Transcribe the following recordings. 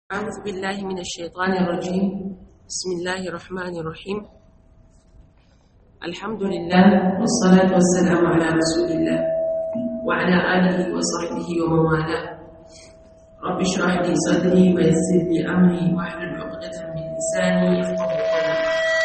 أعوذ بالله من الشيطان الرجيم. بسم الله الرحمن الرحيم. الحمد لله والصلاة والسلام على رسول الله وعلى آله وصحبه ومن والاه. رب اشرح لي صدري ويسر لي أمري واحلل عقدة من لساني يفقهوا قولي.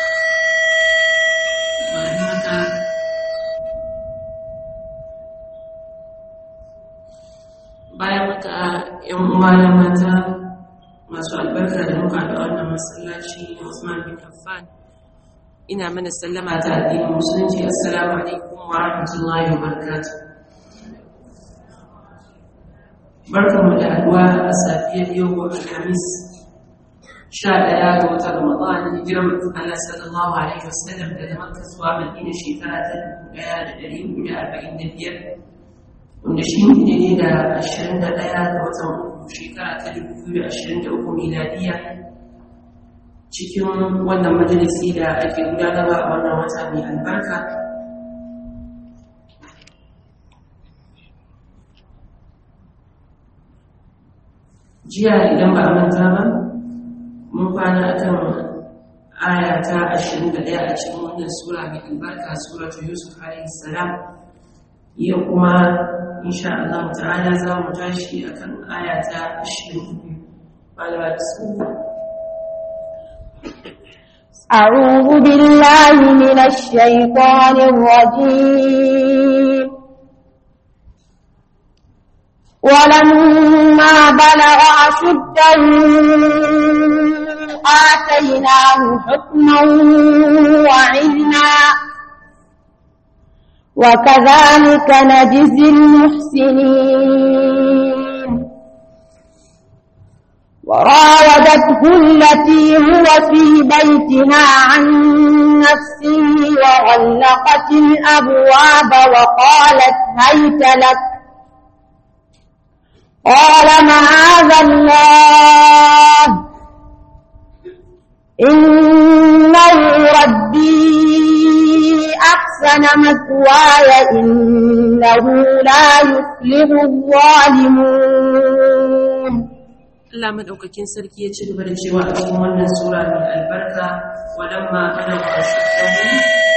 bayan haka ‘yan uwa na mata masu albarka da muka da wannan masallaci na Usman bin Affan, ina mana sallama ta addinin musulunci. Assalamu alaikum wa rahmatullahi wa barakatuh. Barkanmu da haduwa a safiyar yau Alhamis 11 ga watan Ramadan, hijirar Allah sallallahu alaihi wasallam daga Makka zuwa Madina shekara ta 1445, wanda shi ne da 21 ga watan uku shekara ta 2023 miladiya, cikin wannan majalisi da ake gudanarwa a wannan wata mai albarka. Jiya idan ba a manta ba, mun kwana akan aya ta 21 a cikin wannan sura mai albarka, suratu Yusuf alaihi salam. Yau kuma insha Allah ta'ala za mu tashi akan aya ta 22. أعوذ بالله من الشيطان الرجيم. ولما بلغ أشده آتيناه حكما وعلما وكذلك نجزي المحسنين. وراودته التي هو في بيتها عن نفسه وغلقت الأبواب وقالت هيت لك، قال معاذ الله إنه ربي أحسن مثواي إنه لا يفلح الظالمون. Allah madaukakin sarki ya ci gaba da cewa a cikin wannan sura mai albarka, walamma balagha ashuddahu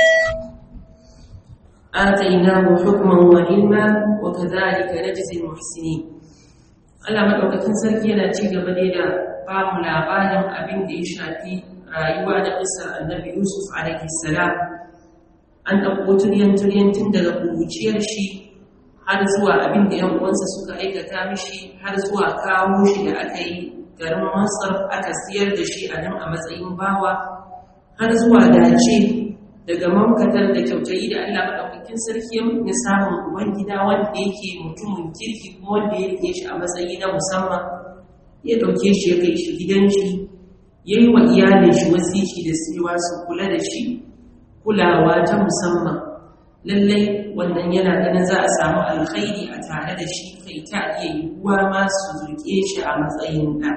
atainahu hukman wa ilma wa kadhalika najzi al-muhsinin. Allah madaukakin sarki yana ci gaba da ba mu labarin abin da ya shafi rayuwa da qissar Annabi Yusuf alaihi salam. An ɗauko turyan tun daga kuruciyar shi har zuwa abin da ‘yan uwansa suka aikata mishi, har zuwa kawo shi da aka yi garin Masar aka siyar da shi a nan a matsayin bawa, har zuwa dace daga mamkatar da kyautayi da Allah maɗaukakin sarki ya samun ubangida wanda yake mutumin kirki kuma wanda ya rike shi a matsayi na musamman, ya ɗauke shi ya kai shi gidan shi, ya yi wa iyalin shi wasici da cewa su kula da shi kulawa ta musamman. Lallai wannan yana ganin za a samu alkhairi a tare da shi, kai ta iya yiwuwa ma su zurke shi a matsayin ɗa.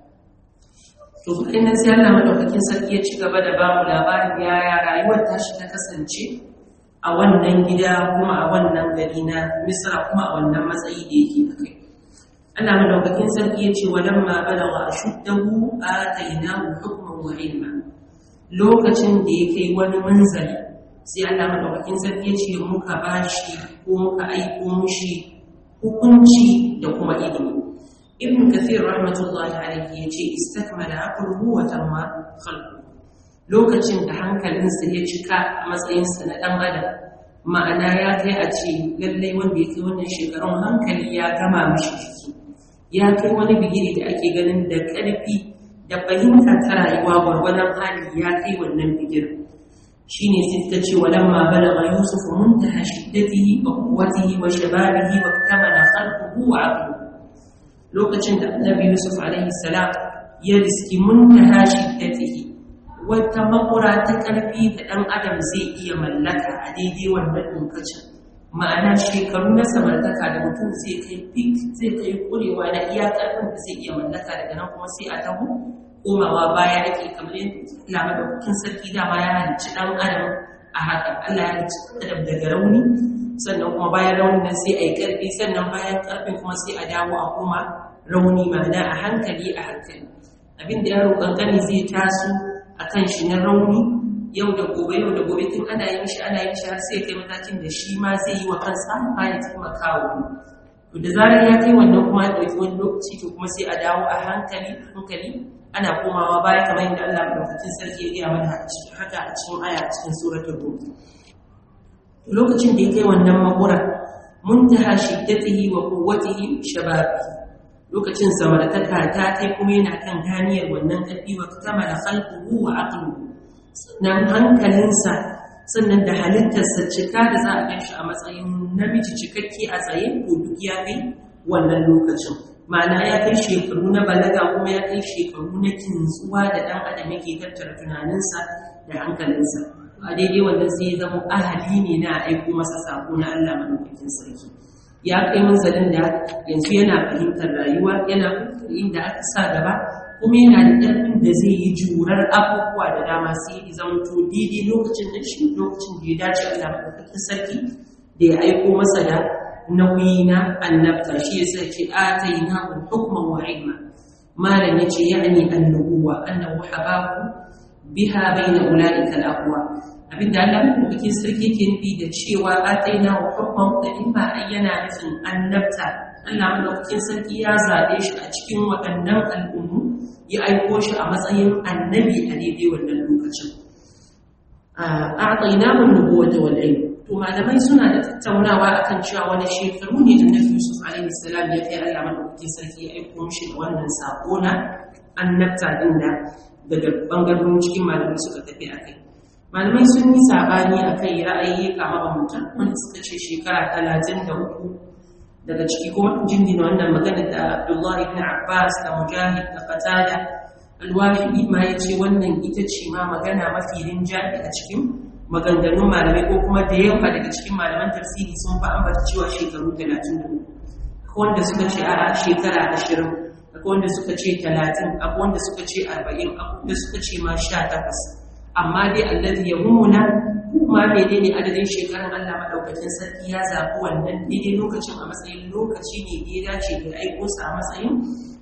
To bayan nan sai Allah madaukakin sarki ya ci gaba da ba mu labarin yaya rayuwar tashi ta kasance a wannan gida kuma a wannan gari na Misra kuma a wannan matsayi da yake da kai. Allah madaukakin sarki ya ce walamma balagha ashuddahu atainahu hukman wa ilma. Lokacin da ya kai wani manzali, sai Allah madaukakin sarki ya ce muka bashi ko muka aiko mushi hukunci da kuma ilimi. Ibn Kathir rahmatullahi alayhi ya ce istakmala aqluhu wa tamma khalquhu. Lokacin da hankalinsa ya cika a matsayinsa na dan adam, ma'ana ya kai a ce lallai wanda ya kai wannan shekarun hankali ya gama mishi jiki, ya kai wani bigiri da ake ganin da ƙarfi da fahimta ta rayuwa gwargwadon hali ya kai wannan bigirin. shine sai ta ce walamma balagha yusuf muntaha shiddatihi wa quwwatihi wa shababihi wa kamala khalquhu wa aqluhu. Lokacin da Annabi Yusuf alaihi salam ya riski muntaha shiddatihi, wata makura ta karfi da dan adam zai iya mallaka a daidai wannan lokacin, ma'ana shekaru na samartaka da mutum zai kai peak, zai kai kurewa na iya karfin da zai iya mallaka, daga nan kuma sai a taho komawa baya ake, kamar yadda madaukakin sarki dama ya halicci ɗan adam a haka. Allah ya halicci adam daga rauni, sannan kuma bayan raunin nan sai a yi ƙarfi, sannan bayan ƙarfin kuma sai a dawo a koma rauni, ma'ana a hankali a hankali. abinda yaro kankani zai taso akan shi na rauni yau da gobe tun ana yin shi har sai kai matakin da shi ma zai yi wa kansa ba ya taimaka wa wani. To da zarar ya kai wannan kuma ya ɗauki wani lokaci to kuma sai a dawo a hankali ana komawa baya kamar yadda Allah madaukakin sarki ya gaya mana haka a cikin aya a cikin suratul Rum. Lokacin da ya kai wannan makura muntaha shiddatihi wa quwwatihi shababi, lokacin samartaka ta kai kuma yana kan ganiyar wannan ƙarfi wa kamala khalquhu wa aqluhu, sannan hankalinsa sannan da halittarsa cika da za a ganshi a matsayin namiji cikakke a tsaye ko duk ya kai wannan lokacin. Ma'ana ya kai shekaru na balaga kuma ya kai shekaru na kintsuwa da ɗan adam yake tattara tunaninsa da hankalinsa. A daidai wannan sai ya zama ahali ne na aiko masa sako na Allah madaukakin sarki. Ya kai manzalin da yanzu yana fahimtar rayuwa, yana fahimtar inda aka sa gaba, kuma yana da ƙarfin da zai yi jurar abubuwa da dama sai ya zama to daidai lokacin da shi lokacin da ya dace Allah madaukakin sarki da ya aiko masa da nauyi na annabta. Shi yasa ce ataina hukman wa ilma, malam yace yani annubuwa annahu habahu biha bayna ulaika al-aqwa. Abinda Allah madaukakin sarki ke nufi da cewa ataina hukman wa ilma ayyana nufin annabta. Allah madaukakin sarki ya zabe shi a cikin waɗannan al'ummu, ya aiko shi a matsayin annabi a daidai wannan lokacin. A'tainahu an-nubuwwata wal ilm. To malamai suna da tattaunawa akan cewa wani shekaru ne Annabi Yusuf alaihi salam ya kai Allah madaukakin sarki ya aiko mishi da wannan sako na annabta din da daga bangarorin cikin malamai suka tafi akai. Malamai sun yi sabani akai ra'ayi kama mutum wanda suka ce shekara 33, daga ciki kuma jindina wannan magana da Abdullah ibn Abbas da Mujahid da Qatada al-Wahidi ma yace wannan ita ce ma magana mafi rinjaye a cikin maganganun malamai, ko kuma da yawa daga cikin malaman tafsiri sun fa ambata cewa shekaru 33. Akwai wanda suka ce a shekara 20, akwai wanda suka ce 30, akwai wanda suka ce 40, akwai wanda suka ce ma 18. Amma dai alladhi yahumuna kuma menene adadin shekarun Allah madaukakin sarki ya zabi wannan daidai lokacin a matsayin lokaci ne da ya dace da aiko sa a matsayin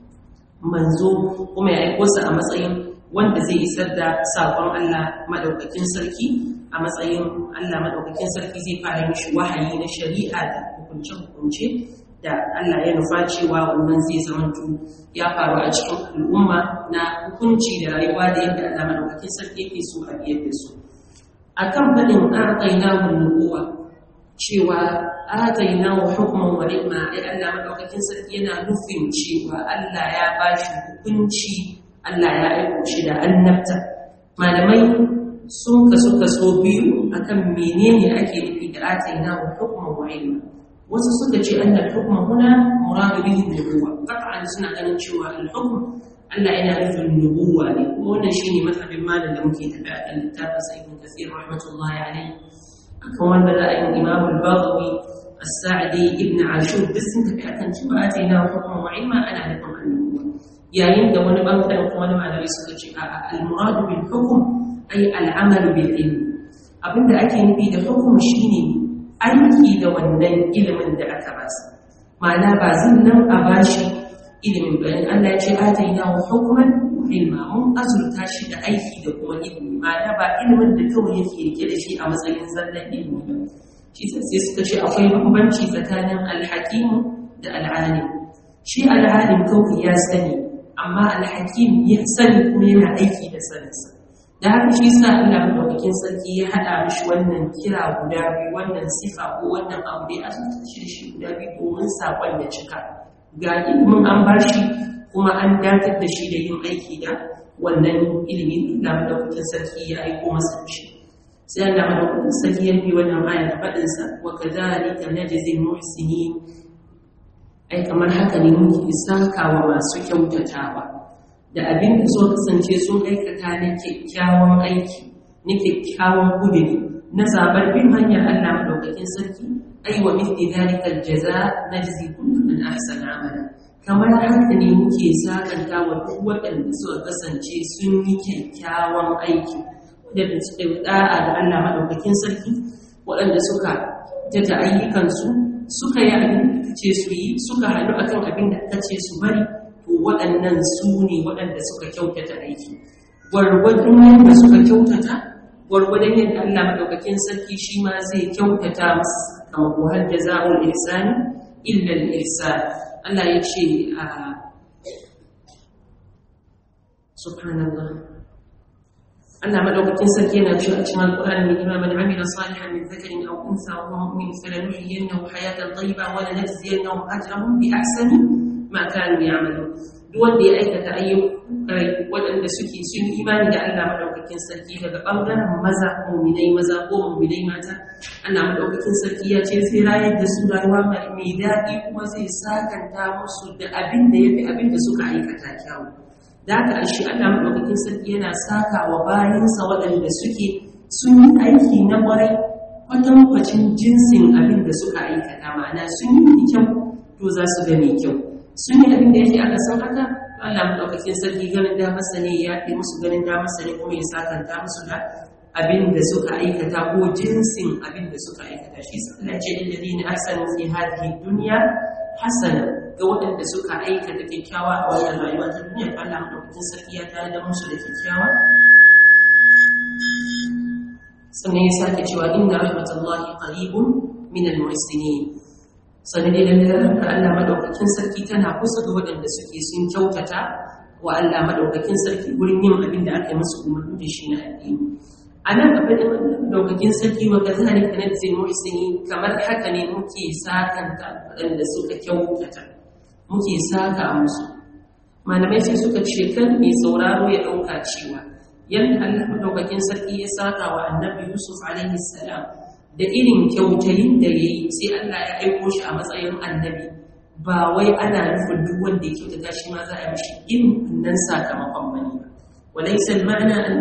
manzo, kuma ya aiko sa a matsayin wanda zai isar da sakon Allah madaukakin sarki. A matsayin Allah madaukakin sarki zai fara mishi wahayi na shari'a da hukunce-hukunce da Allah ya nufa cewa wannan zai zamanto ya faru a cikin al'umma na hukunci da rayuwa da yadda Allah madaukakin sarki yake so a biyar da su. Akan faɗin atainahu nubuwa cewa atainahu hukman wa ilma, ai Allah madaukakin sarki yana nufin cewa Allah ya bashi hukunci, Allah ya aiko shi da annabta. Malamai sun kaso biyu akan menene ake nufi da atainahu hukman wa ilma. Wasu suka ce annal hukma huna muradu bihi nubuwa, qat'an suna ganin cewa al-hukm Allah yana nufin nubuwa ne, kuma wannan shine mazhabin malam da muke tafi a kan littafin sa Ibn Kathir rahmatullahi alayhi. Akan wanda ra'ayin Imam al-Baghawi, As-Sa'di, Ibn Ashur duk sun tafi akan cewa atainahu hukman wa ilma ana nufin annubuwa, yayin da wani bangaren kuma wani malamai suka ce a al-muradu bil hukm ay al-amal bil ilm. Abinda ake nufi da hukum shine aiki da wannan ilimin da aka ba su, ma'ana ba zan nan a bashi ilimin bayan Allah ya ce ataina wa hukman wa ilma, mun azurta shi da aiki da kuma ilimi, ma'ana ba ilimin da kawai yake rike da shi a matsayin zallan ilimi ba. Shi sai suka ce akwai bambanci tsakanin alhakim da al'alim. Shi al'alim kawai ya sani, amma alhakim ya sani kuma yana aiki da saninsa. Da haka shi sa Allah madaukakin sarki ya haɗa mishi wannan kira guda biyu, wannan sifa ko wannan abu da ya azurta shi guda biyu domin saƙon ya cika. Ga ilimin an bar shi kuma an dakatar da shi da yin aiki da wannan ilimin Allah madaukakin sarki ya aiko masa shi. Sai Allah madaukakin sarki ya bi wannan aya da faɗin sa wa kadhalika najzil muhsinin, ai kamar haka ne muke sakawa masu kyautatawa da abin da so kasance sun aikata na kyakkyawan aiki, na kyakkyawan kudiri, na zabar bin hanyar Allah madaukakin sarki. Ai wa mithli dhalika aljaza najzi kullu man ahsana amala, kamar haka ne muke sakanta wa duk waɗanda suka kasance sun yi kyakkyawan aiki, waɗanda suka yi da'a da Allah madaukakin sarki, waɗanda suka jata ayyukansu, suka yi abin da kace su yi, suka haɗu akan abin da kace su bari, to waɗannan su ne waɗanda suka kyautata aiki gwargwadon yadda suka kyautata gwargwadon yadda Allah madaukakin sarki shi ma zai kyautata musu kamar ko hal jazaa'ul ihsani illa al-ihsan Allah ya ce subhanallah Allah madaukakin sarki yana cewa a cikin Al-Qur'ani mai girma man amila salihan min dhakarin aw untha wa huwa mu'min falanuhyiyannahu hayatan tayyibah wa lanajziyannahum ajrahum bi ahsani ma kanu ya'malun duk wanda ya aikata ayyuka waɗanda suke sun imani da Allah madaukakin sarki daga bangaren maza mu'minai maza ko mu'minai mata Allah madaukakin sarki ya ce sai rayar da su rayuwa mai daɗi kuma zai sakanta musu da abin da yafi abin da suka aikata kyawu da haka shi Allah madaukakin sarki yana saka wa bayinsa waɗanda suke sun yi aiki na ƙwarai kwatankwacin jinsin abin da suka aikata ma'ana sun yi kyau to za su ga mai kyau sun yi abin da yake aka san haka Allah madaukakin sarki ganin damarsa ne ya fi musu ganin damarsa ne kuma ya sakanta musu da abin da suka aikata ko jinsin abin da suka aikata shi Allah ce alladhina ahsanu fi hadhihi dunya hasana ga waɗanda suka aikata kyakkyawa a wannan rayuwa ta duniya Allah madaukakin sarki ya tare da musu da kyakkyawa sannan ya sake cewa inna rahmatullahi qaribun min al-muhsinin sannan idan da Allah madaukakin sarki tana kusa ga waɗanda suke sun kyautata wa Allah madaukakin sarki wurin yin abin da aka yi musu umarni da shi na addini anan abin da madaukakin sarki wa kazalika najzil muhsinin kamar haka ne muke sakanta waɗanda suka kyautata muke saka musu malamai sai suka ce kan mai sauraro ya ɗauka cewa yadda Allah madaukakin sarki ya saka wa annabi Yusuf alaihi salam da irin kyautayin da yayi sai Allah ya aiko shi a matsayin annabi ba wai ana nufin duk wanda ya kyautata shi ma za a mishi irin wannan sakamakon bane ba walaysa al-ma'na an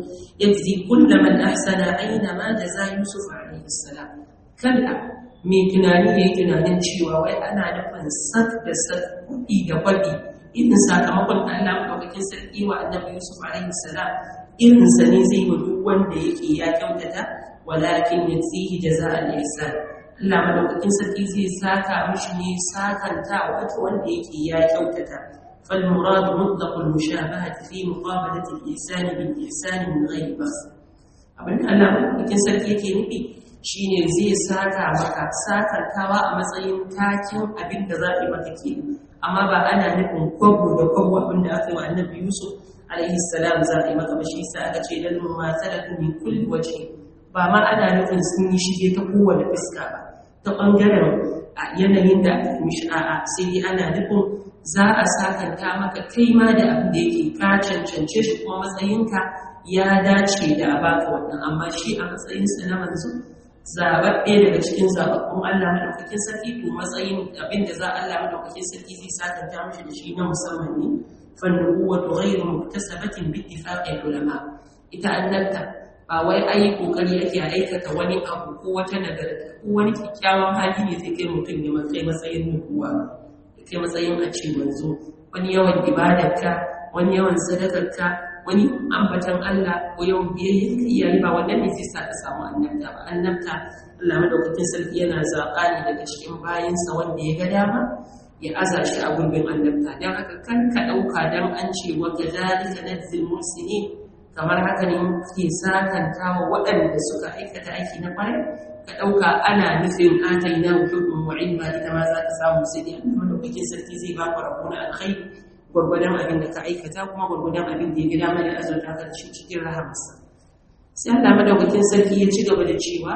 yajzi kullu man ahsana aynama jaza Yusuf alaihi salam kada mai tunani yayi tunanin cewa wai ana nufin sak da sak kuɗi da kwaɗi irin sakamakon da Allah madaukakin sarki wa annabi Yusuf alaihi salam irin sa ne zai yi duk wanda yake ya kyautata walakin yazihi jaza'al ihsan Allah madaukakin sarki zai saka mishi ne sakanta wato wanda yake ya kyautata fal murad mutlaqul mushabahati fi muqabalati al-ihsan bil ihsan min ghayri bas abin Allah madaukakin sarki yake nufi shine zai saka maka sakantawa a matsayin takin abin da za a yi maka ke amma ba ana nufin kwabo da kwabo abin da aka yi wa annabi Yusuf alaihi salam za a yi maka ba shi sa aka ce dan mu masalatu min kulli wajhi ba ma ana nufin sun yi shige ta kowane fuska ba ta ɓangaren yanayin da aka mishi a'a sai dai ana nufin za a sakanta maka kai ma da abin da yake ka cancance shi kuma matsayinka ya dace da a baka wannan amma shi a matsayinsa na manzo zaɓaɓɓe daga cikin zaɓaɓɓun Allah madaukakin sarki to matsayin abin da za Allah madaukakin sarki zai sakanta mishi da shi na musamman ne fa nubuwatu ghayru muktasabatin bi ittifaqi ulama ita annabta ba wai ai kokari yake aikata wani abu ko wata nagarta ko wani kyakkyawan hali ne zai kai mutum ya kai matsayin nubuwa ya kai matsayin a ce manzo wani yawan ibadarka wani yawan sadakarka wani ambatan Allah ko yawan biyayya ga iyaye ba wannan ne zai sa ka samu annabta ba annabta Allah madaukakin sarki yana zaɓa ne daga cikin bayinsa wanda ya ga dama ya aza shi a gurbin annabta dan haka kan ka ɗauka dan an ce wa kadhalika najzil muhsinin kamar haka ne ke sakanta wa waɗanda suka aikata aiki na ƙwarai ka ɗauka ana nufin ataina hukmun wa ilma ita ma za ka samu sai dai Allah madaukakin sarki zai ba ku rabo na alkhairi gwargwadon abin da ka aikata kuma gwargwadon abin da ya gida mana azurta ka shi cikin rahamarsa sai Allah madaukakin sarki ya ci gaba da cewa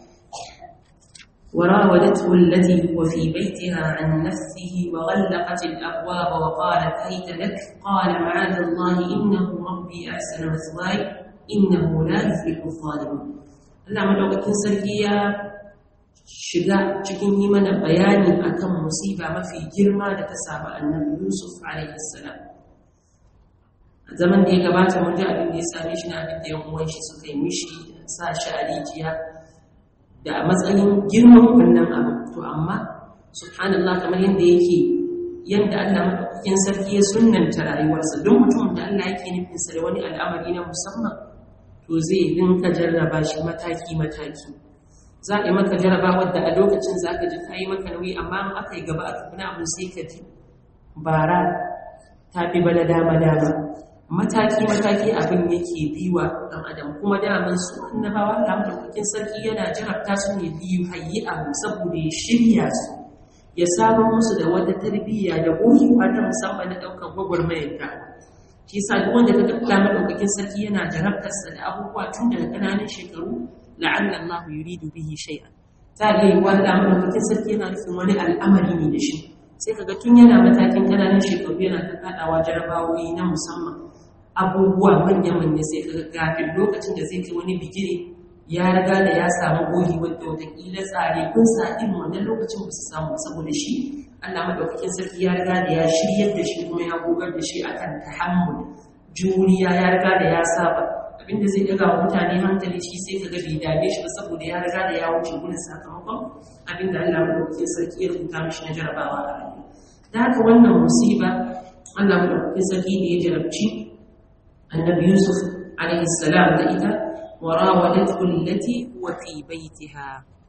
وراودته التي هو في بيتها عن نفسه وغلقت الأبواب وقالت هيت لك قال معاذ الله إنه ربي أحسن مثواي إنه لا يفلح الظالمون Allah madaukakin sarki ya shiga cikin yi mana bayani akan musiba mafi girma da ta samu annabi Yusuf alaihi salam a zaman da ya gabata mun ji abin da ya same shi na abin da yan uwan shi suka yi mishi sa shi a rijiya da a matsayin girman wannan abu to amma subhanallah kamar yadda yake yadda Allah madaukakin sarki ya sunnanta rayuwarsa don mutum da Allah yake nufin sa da wani al'amari na musamman to zai dinka jarraba shi mataki mataki za a yi maka jarraba wadda a lokacin za ka ji ta yi maka nauyi amma in aka yi gaba aka kuna abu sai ka ji bara ta fi bana dama mataki abin yake biwa ɗan adam kuma daman su annabawa da madaukakin sarki yana jarabta su ne biyu hayyi'ahu saboda ya shirya su ya samar musu da wata tarbiyya da gogewa ta musamman na ɗaukar gwagwarmayar ta shi yasa duk wanda ka ga madaukakin sarki yana jarabtarsa da abubuwa tun daga ƙananan shekaru la'alla Allah yuridu bihi shay'an ta ga yi wanda madaukakin sarki yana nufin wani al'amari ne da shi sai kaga tun yana matakin ƙananan shekaru yana ta kaɗawa jarabawoyi na musamman abubuwa manya-manya sai kaga kafin lokacin da zai kai wani bigire ya riga da ya samu goyi wadda watakila tsare kun sa irin wannan lokacin ba su samu saboda shi Allah madaukakin sarki ya riga da ya shiryar da shi kuma ya gogar da shi akan tahammul juriya ya riga da ya saba abinda zai daga wa mutane hankali shi sai kaga bai dame shi ba saboda ya riga da ya wuce gurin sakamakon abinda Allah madaukakin sarki ya rubuta mishi na jarabawa a rayuwa da haka wannan musiba Allah madaukakin sarki da ya jarabci annabi Yusuf alaihi salam da ita وراودته التي هو في بيتها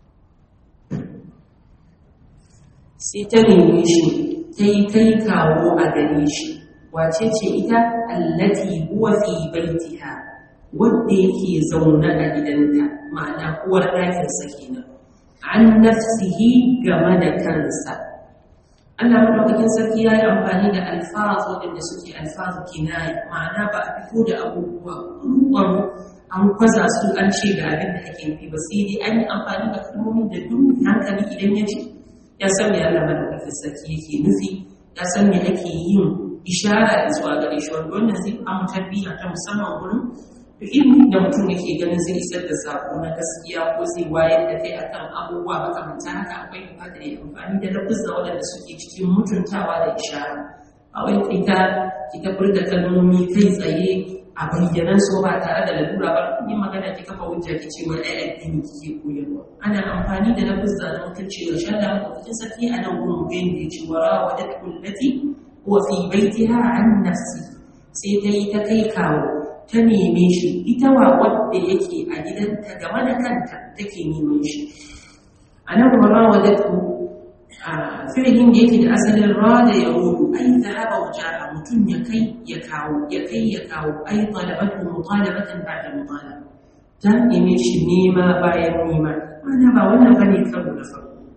سيتني شي كي كاو أغنيشي واتيتي إذا التي هو في بيتها وديكي زونا أجدنتا معنى هو لكن سكينة عن نفسه جمد كنسا Allah madaukakin sarki ya yi amfani da alfaz waɗanda suke alfaz kinaya ma'ana ba a fito da abubuwa ruwan an kwaza su an ce ga abin da ake nufi ba sai dai an yi amfani da kalmomin da duk hankali idan ya ce ya san me Allah madaukakin sarki yake nufi ya san me ake yin ishara da zuwa gare shi wanda wannan zai amu tarbiyya ta musamman gurin duk inda mutum yake ganin zai isar da sako na gaskiya ko zai wayar da kai akan abubuwa makamantan haka akwai bukatar ya amfani da lafuzza waɗanda suke cikin mutuntawa da ishara a wai ki ta furta kalmomi kai tsaye a bayyanan so ba tare da lalura ba yin magana ki kafa hujja ki ce wai ai addini kike koyarwa ana amfani da lafuzza na mutunci da shalla mutuncin sarki a nan gurin gain da yace wara wadatul lati wa fi baitiha an nafsi sai ta yi ta kai kawo ta neme shi ita wa wadda yake a gidanta game da kanta take neman shi a nan wara wadatul fi'ilin da yake da asalin rada ya rudu ai zahaba wajaha mutum ya kai ya kawo ai talabatu mutalabatan ba'da mutalaba ta neme shi nema bayan nema ana ba wannan bane karo da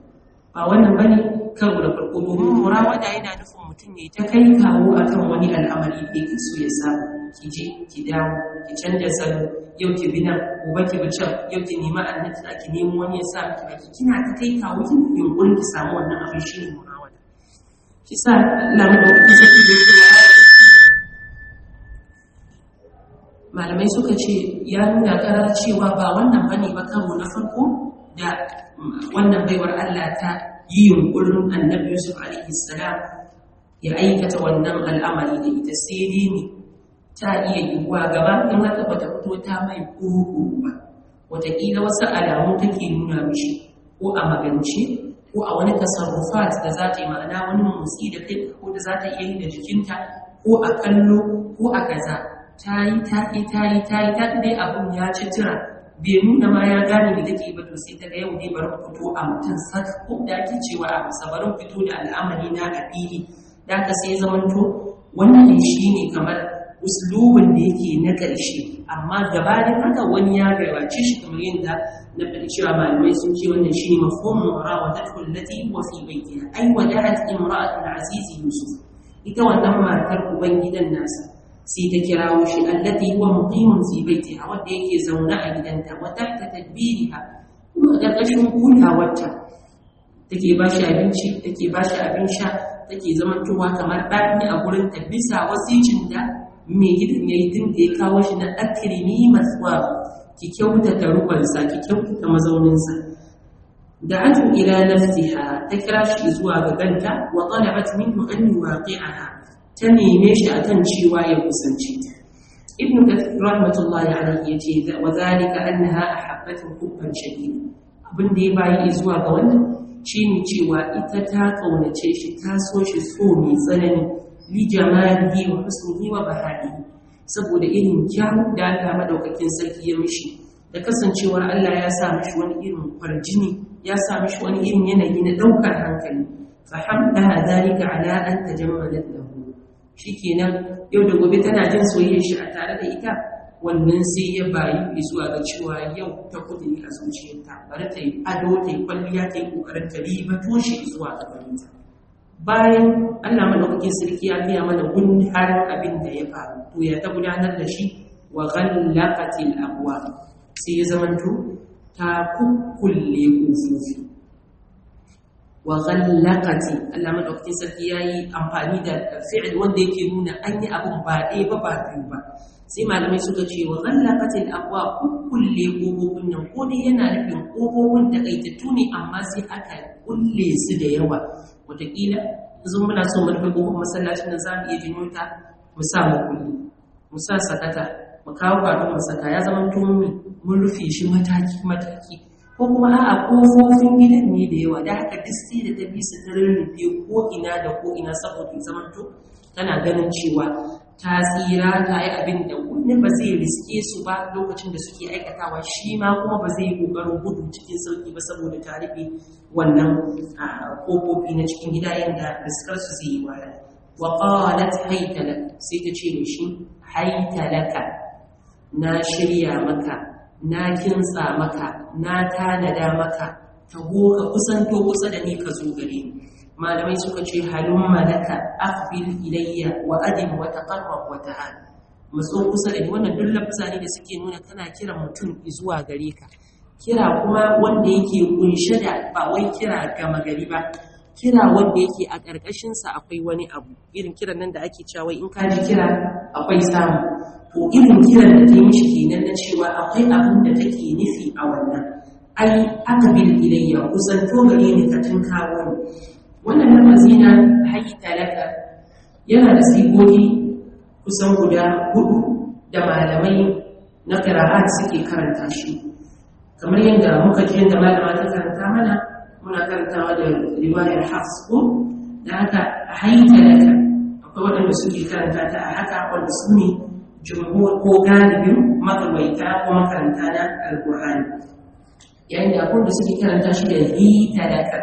farko domin murawada yana nufin mutum ne ta kai kawo akan wani al'amari da yake so ya samu ki je ki dawo ki canja salo yau ki bi nan gobe ki bi can yau ki nemi annabi za ki nemo wani ya sa miki baki kina ta kai kawo kin yunkurin ki samu wannan abin shi ne murawada shi sa Allah madaukakin sarki da yake malamai suka ce ya nuna karar cewa ba wannan bane ba karo na farko da wannan baiwar Allah ta yi yunkurin annabi Yusuf alaihi salam ya aikata wannan al'amari da ita sai dai ne ta iya yiwuwa gaba in haka bata fito ta mai kuru ba wataƙila wasu alamu take nuna mishi ko a magance ko a wani tasarrufat da za ta yi ma'ana wani motsi da kai ko da za ta iya yi da jikinta ko a kallo ko a kaza ta yi dai abin ya ci tira bai nuna ma ya gane da take ba to sai ta ga yau ne bari fito a mutum sak ko da ake cewa a musa bari fito da al'amari na a fili da ka sai zamanto wannan shi ne kamar uslubin da yake na ƙarshe amma gabanin haka wani ya gabace shi kamar yadda na faɗi cewa malamai sun ce wannan shi ne mafhumin warawadatu allati wa fi baytiha ay wajahat imra'atul aziz yusuf ita wannan matar ubangidan nasa sai ta kirawo shi allati huwa muqimun fi baytiha wanda yake zaune a gidanta wa tahta tadbiriha kuma da kashin kulawarta take ba shi abinci take ba shi abin sha take zamantowa kamar ɗani a gurin ta bisa wasicin da mai gidan ya yi tun da ya kawo shi na akrimi maswa ki kyautata rubansa ki kyautata mazauninsa da atu ila nafsiha ta kira shi zuwa ga ganta wa talabat minhu an yuwaqi'aha ta neme shi akan cewa ya kusance ta ibnu kathir rahmatullahi alayhi yace wa zalika annaha ahabbatu hubban shadid abin da ya bayi zuwa ga wannan shine cewa ita ta kaunace shi ta so shi so mai tsanani li jamalihi wa husnihi wa bahaihi saboda irin kyau da Allah madaukakin sarki ya mishi da kasancewar Allah ya sa mishi wani irin farjini ya sa mishi wani irin yanayi na daukar hankali fa hamdaha zalika ala an tajammalat lahu shikenan yau da gobe tana jin soyayyar shi a tare da ita, wannan sai ya bayu zuwa ga cewa yau ta kudiri a zuciyarta bari ta yi ado ta yi kwalliya ta yi kokarin ta ribato shi zuwa ga barinta. Bayan Allah madaukakin sarki ya gaya mana har abin da ya faru, to ya ta gudanar da shi wa ghallaqatil abwab, sai ya zamanto ta kukkulle kofofi. Wa ghallaqati, Allah madaukakin sarki yayi amfani da fi'il wanda yake nuna an yi abun ba ɗaya ba ba biyu ba. Sai malamai suka ce wa ghallaqatil abwab, kukkulle kofofin nan ko dai yana nufin kofofin takaitattu ne amma sai aka kulle su da yawa. Wataƙila yanzu muna so mu rufe kofar masallacin da za mu iya janyo ta mu sa mu kulli, mu sa sakata, mu kawo kwaɗon mu saka, ya zama tumi mun rufe shi mataki ko kuma a'a kofofin gidan ne da yawa, da haka duk sai da ta bi su ta rurrufe ko ina da ko ina saboda ya zama to tana ganin cewa ta tsira ta yi abin da wani ba zai riske su ba lokacin da suke aikatawa, shi ma kuma ba zai yi ƙoƙarin gudu cikin sauƙi ba saboda ta rufe wannan ƙofofi na cikin gida yadda riskar su zai yi wahala. Wa qalat hayta lak, sai ta ce mishi hayta laka, na shirya maka, na kintsa maka, na tanada maka, taho ka kusanto kusa da ni ka zo gare ni. Malamai suka ce halumma laka aqbil ilayya wa adim wa taqarrab wa ta'al, matso kusa da ni. Wannan duk lafza ne da suke nuna kana kiran mutum zuwa gare ka, kira kuma wanda yake kunshe da ba wai kira gama gari ba, kira wanda yake a ƙarƙashin sa akwai wani abu, irin kiran nan da ake cewa in ka ji kira akwai samu, to irin kiran da ta yi mishi kenan na cewa akwai abin da take nufi a wannan. Ai aqbil ilayya, kusanto gare ni ka tunkawo ni. Wannan lafazi na hayta laka yana da sigogi kusan guda 4 da malamai na qira'at suke karanta shi, kamar yadda muka ji yadda malama ta karanta mana, muna karantawa da riwayar Hafs ko da haka hayta laka. Akwai waɗanda suke karanta ta a haka, wanda su ne jumhur ko galibin magabaita ko makaranta na alqur'ani, yayin da akwai da suke karanta shi da hita laka.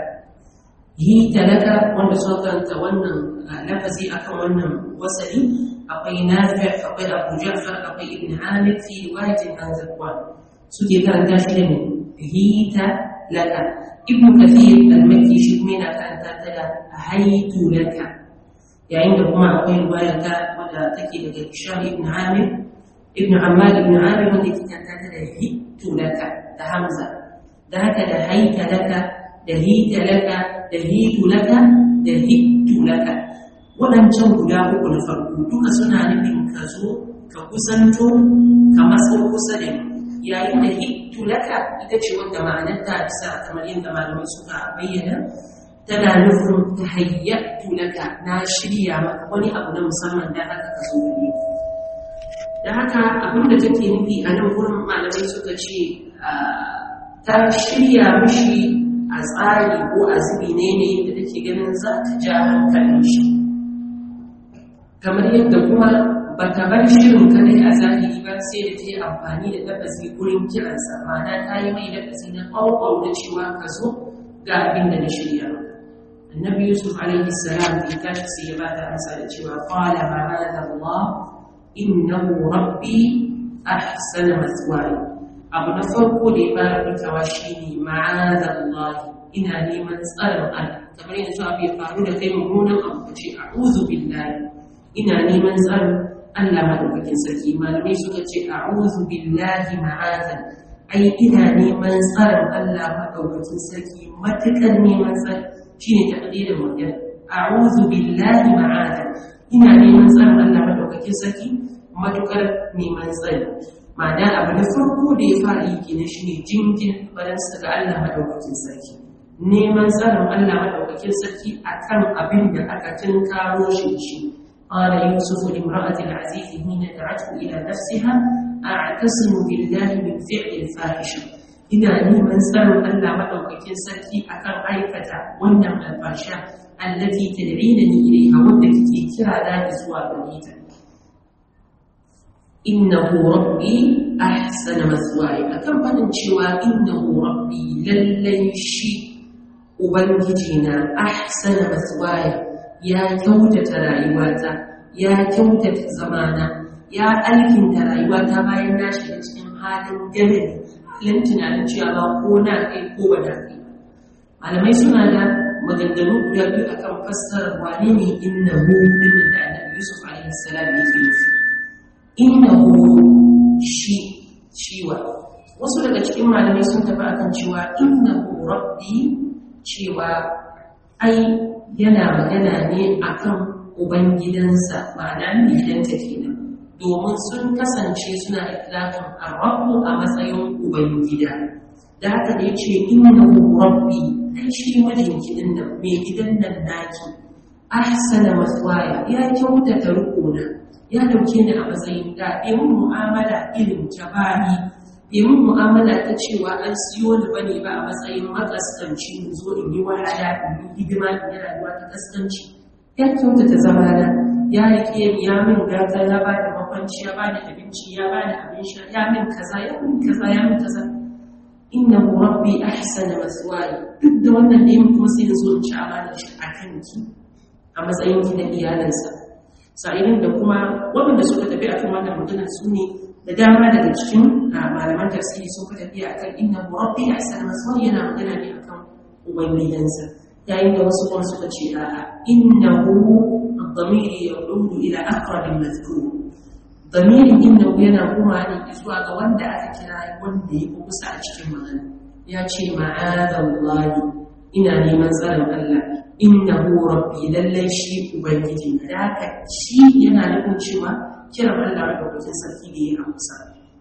Hita laka wanda suka karanta wannan lafazi akan wannan wasali akwai Nafi', akwai Abu Ja'far, akwai Ibn Amir fi riwayatin an Zakwan, suke karanta shi da hita laka. Ibn Kathir al-Makki shi kuma yana karanta ta da haitu laka, yayin da kuma akwai riwaya ta wadda take daga Hisham ibn Amir ibn Ammar ibn Amir wanda yake karanta ta da hitu laka da Hamza. Da haka da haita laka, da hita laka, da hitu laka, da hittu laka, waɗancan guda 3 na farko duka suna nufin ka zo ka kusanto ka matso kusa da ni, yayin da hittu laka ita ce wanda ma'anarta bisa kamar yadda malamai suka bayyana tana nufin ta hayyatu laka, na shirya maka wani abu na musamman da haka ka zo gare. Da haka abin da take nufi a nan gurin malamai suka ce ta shirya mishi a tsari ko a zubi ne da take ganin za ta ja hankalin shi, kamar yadda kuma ba ta bar shirin kadai a zahiri ba sai da ta yi amfani da lafazi gurin kiransa, ma'ana ta yi mai lafazi na ƙwaƙwau da cewa ka zo ga abin da na shirya maka. Annabi Yusuf alaihi salam ya tashi sai ya ba ta amsa da cewa qala ma'adha Allah innahu rabbi ahsana mathwaya. Abu na farko da ya fara fitawa shine ma'adha Allah, ina neman tsarin Allah, kamar yanzu abu ya faru da kai mummunan abu ka ce a'udhu billahi, ina neman tsarin Allah madaukakin sarki. Malamai suka ce a'udhu billahi ma'adha, ai ina neman tsarin Allah madaukakin sarki matukan neman tsari, shine takdirin magana a'udhu billahi ma'adha, ina neman tsarin Allah madaukakin sarki matukar neman tsari. Ma'ana abu na farko da ya fara yi kenan shine jingin balansa ga Allah madaukakin sarki, neman tsarin Allah madaukakin sarki akan abin da aka tunkaro shi. Qala Yusuf li imra'ati al-aziz hina da'athu ila nafsiha a'tasimu billahi min fi'li al-fahisha, ina neman tsarin Allah madaukakin sarki akan aikata wannan alfasha allati tad'inani ilayha, wanda kike kira da zuwa gare ta. Innahu rabbi ahsana mathwaya, akan fadin cewa innahu rabbi lallai shi ubangiji na ahsana mathwaya, ya kyautata rayuwata, ya kyautata zamana ya alkinta rayuwa ta bayan na shiga cikin halin gadari halin tunanin cewa ba ko na kai ko ba na kai. Malamai suna da maganganu guda biyu akan fassarar wane ne innahu din da Annabi Yusuf alaihi salam yake nufi. Innahu shi ciwa wasu daga cikin malamai sun tafi akan cewa innahu rabbi cewa ai yana magana ne akan ubangidansa ma'ana ne gidanta kenan domin sun kasance suna itlaqin ar-rabbu a matsayin ubangida da haka da yace innahu rabbi ai shi mijinki din nan mai gidan nan naki ahsana maswaya ya kyautata rukuna ya dauke ni a matsayin da mun mu'amala irin ta bani mun mu'amala ta cewa an siyo ni bane ba a matsayin makaskanci mu zo in yi wahala in yi hidima in yi rayuwa ta kaskanci ya kyautata zamana ya rike ni ya min gata ya ba da makwanci ya ba da abinci ya ba da abin sha ya min kaza ya min kaza ya min kaza innahu rabbi ahsana maswaya duk da wannan ne kuma sai zo in ci amana shi a kanki a matsayin ki na iyalansa sa'ilin da kuma waɗanda suka tafi akan wannan maganar su ne da dama daga cikin malaman tafsiri sun fi tafiya akan innahu rabbi ahsana maswaya yana magana ne akan ubangidansa yayin da wasu kuma suka ce a'a innahu ad-damiri yaudu ila aqrab al-madhkur damirin innahu yana kuma ne zuwa ga wanda aka kira wanda ya kusa a cikin magana ya ce ma'adallahi ina neman tsarin Allah innahu rabbi lallai shi ubangiji da haka shi yana nufin cewa kiran Allah da wajen sarki da ya amsa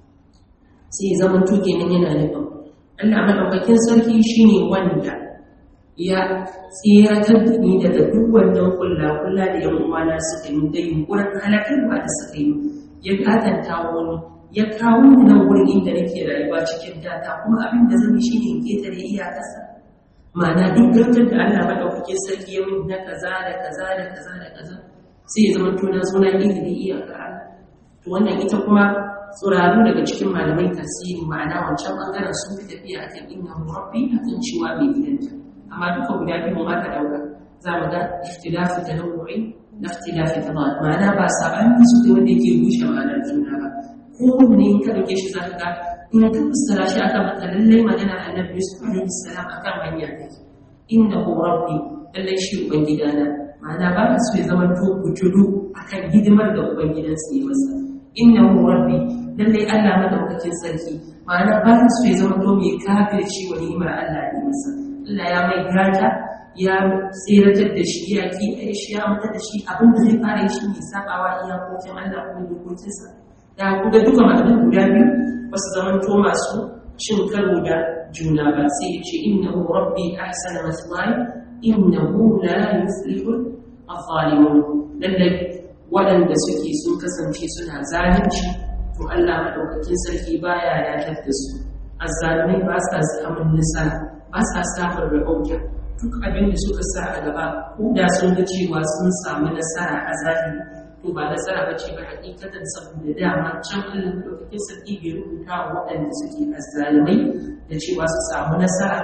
sai ya zama tuke nan yana nufin Allah madaukakin sarki shine wanda ya tsiratar da ni daga duk wannan kulla da yan uwana suka yi da yunkurin halakarwa da suka yi ya gatanta wani ya kawo ni nan wurin inda nake rayuwa cikin data kuma abin da zan yi shine in ketare iyakarsa ma'ana duk gartar da Allah madaukakin sarki ya min na kaza da kaza da kaza da kaza sai ya zama to na zo na ketare iyakar Allah to wannan ita kuma tsuraru daga cikin malamai tafsiri ma'ana wancan bangaren sun fi tafiya akan innahu rabbi akan cewa mai gidanta amma duka guda biyu mun aka dauka za mu ga ikhtilafu tanawwu'i da ikhtilafu tadad ma'ana ba sabani su da wanda yake rushe ma'anar juna ba ko ne in ka dauke shi zaka ga in ka fassara shi akan maka lallai magana Annabi Yusuf alaihi salam akan hanya take innahu rabbi lallai shi ubangidana ma'ana ba su ya zama to butulu akan hidimar da ubangidansa ya masa innahu rabbi lallai Allah madaukakin sarki ma'ana ba su ya zama to mai kafirci wa ni'imar Allah ne masa Allah ya mai gata ya tseratar da shi ya kiyaye shi ya mutar da shi abin da zai fara shi ne sabawa iyakokin Allah ko dokokinsa da kuga duka malaman guda biyu ba su zama to masu cin karo da juna ba sai ya ce innahu rabbi ahsana maswaya innahu la yuflihu adh-dhalimun lallai waɗanda suke sun kasance suna zalunci to Allah madaukakin sarki baya yatar da su azzalimai ba sa samun nasara ba sa samun rahota duk abin da suka sa a gaba ko da sun ga cewa sun samu nasara a zahiri to ba nasara ba ce ba hakikatan saboda dama can Allah madaukakin sarki bai rubuta wa waɗanda suke azzalimai da cewa su samu nasara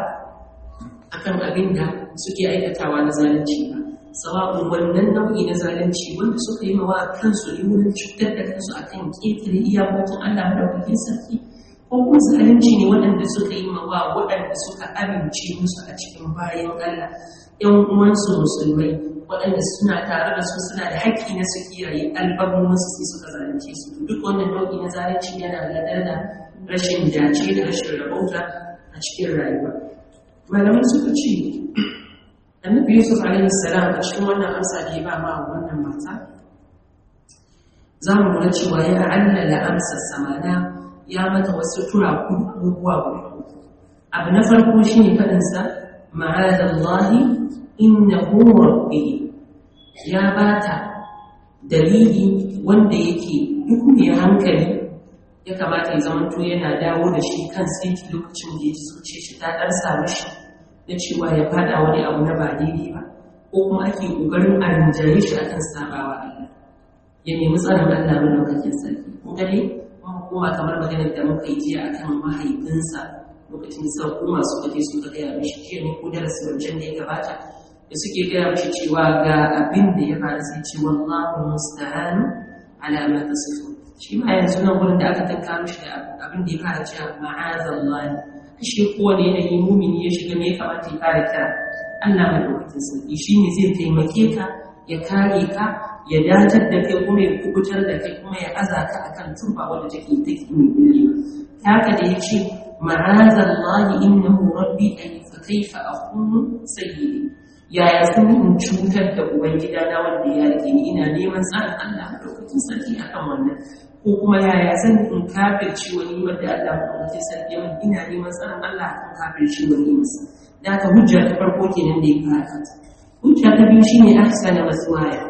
akan abin da suke aikatawa na zalunci ba sawa'un wannan nau'i na zalunci wanda suka yi mawa kansu ne wurin cutar da kansu akan ƙetare iyakokin Allah madaukakin sarki ko kuma zalunci ne waɗanda suka yi mawa waɗanda suka amince musu a cikin bayan Allah ‘yan uwansu musulmai waɗanda suna tare da su suna da haƙƙi na su kiyaye albamun musu sai suka zalunce su duk wannan nau'i na zalunci yana gadar da rashin dace da rashin rabauta a cikin rayuwa malamai suka ce Annabi Yusuf alaihi salam a cikin wannan amsa da ya ba ma wannan mata za mu lura cewa ya allala amsar samana ya mata wasu abubuwa guda uku abu na farko shine faɗin sa ma'adallahi innahu rabbi ya bata dalili wanda yake duk mai hankali ya kamata ya zama to yana dawo da shi kan sai lokacin da ya zuce shi ta ɗan samu shi na cewa ya fada wani abu na ba daidai ba ko kuma ake ƙoƙarin a rinjaye shi akan sabawa Allah ya nemi tsarin Allah madaukakin sarki ko dai kuma kamar maganar da muka yi jiya akan mahaifinsa lokacin da suka koma suka je suka gaya mishi jiya ne ko darasi wancan da ya gabata da suke gaya mashi cewa ga abin da ya faru sai ce wallahu musta'anu ala ma tasifun. Shi ma yanzu nan gurin da aka tanka mishi da abin da ya fara cewa ma'azallahi, ashe kowane yanayi mumini ya shiga me ya kamata ya fara kira Allah madaukakin sarki. Shi ne zai taimake ka, ya kare ka, ya datar da kai kuma ya kubutar da kai kuma ya aza ka akan turba wanda take mai kullewa. Haka da ya ce ma'azallahi innahu rabbi ay fa kaifa aqumu sayyidi, yaya sun in cutar da ubangida na wanda ya rike ni, ina neman tsarin Allah madaukakin sarki akan wannan, ko kuma yaya zan in kafirci wani wanda Allah madaukakin sarki ya ina neman tsarin Allah akan kafirci wani masa. Da ka hujja ta farko kenan da ya fara. Hujja ta biyu shine ahsana maswaya,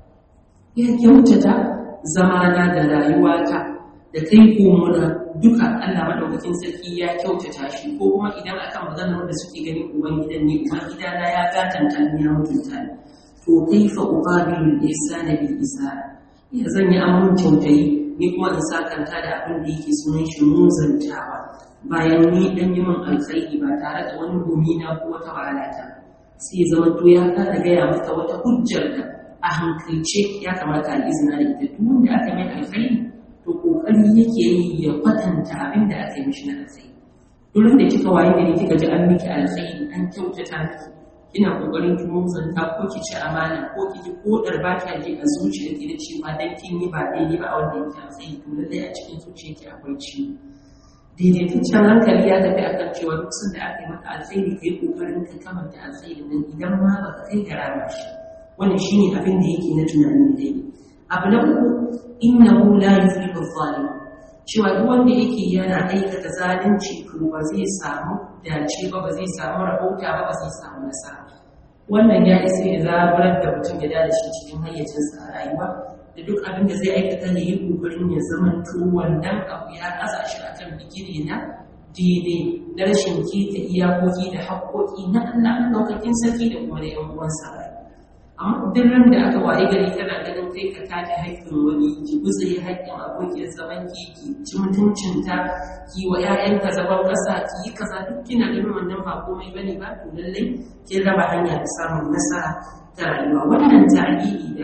ya kyautata zamana da rayuwata da kai komuna duka Allah madaukakin sarki ya kyautata shi. Ko kuma idan akan maganar da suke ganin ubangidan ne, ubangidana ya gatanta ni ya mutunta ni, to kaifa uqabilu al-ihsana bil ihsan, ya zan yi amun kyautayi ni kuma in sakanta da abin da yake sunan shi muzantawa bayan ni dan yi min alkhairi ba tare da wani gumina ko wata wahalata. Sai zama to ya fara gaya maka wata hujjar da a hankalce ya kamata a izina da ita. Duk wanda aka mai alkhairi to kokari yake yi ya kwatanta abin da aka yi mishi na alkhairi. Duk da kika waye gari kika ji an miki alkhairi, an kyautata miki, kina kokarin ki muzanta ko ki ci amana ko ki ji kodar ba ta ji a zuciyarki da cewa dan kin yi ba daidai ba a wanda yake alkhairi, to lallai a cikin zuciyarki akwai ciwo. Daidaitaccen hankali ya tafi akan cewa duk sanda aka yi maka alkhairi kai kokarin ka kamanta alkhairi nan idan ma baka kai ga rama shi. Wannan shine abin da yake na tunani daidai. Abu na uku, innahu la yuflihu adh-dhalimun, cewa duk wanda yake yana aikata zalunci to ba zai samu dace ba, ba zai samu rahota ba, ba zai samu nasara. Wannan ya isa ya zaburar da mutum ya da shi cikin hayyacinsa a rayuwa, da duk abin da zai aikata ne yi kokarin ya zamanto wannan abu ya kasa shi akan bigire na daidai na rashin keta iyakoki da haƙƙoƙi na Allah ɗaukakin sarki da kuma da ‘yan uwansa. Amma duk ran da aka waye gari kana ganin kai ka take haƙƙin wani, ki gutsaye haƙƙin abokiyar zaman ki ci mutuncinta, ki wa ‘ya'yanka zaban ƙasa, ki yi kaza, duk kina ganin wannan ba komai bane ba, to lallai kin raba hanya da samun nasara ta rayuwa. Wannan ta'alili da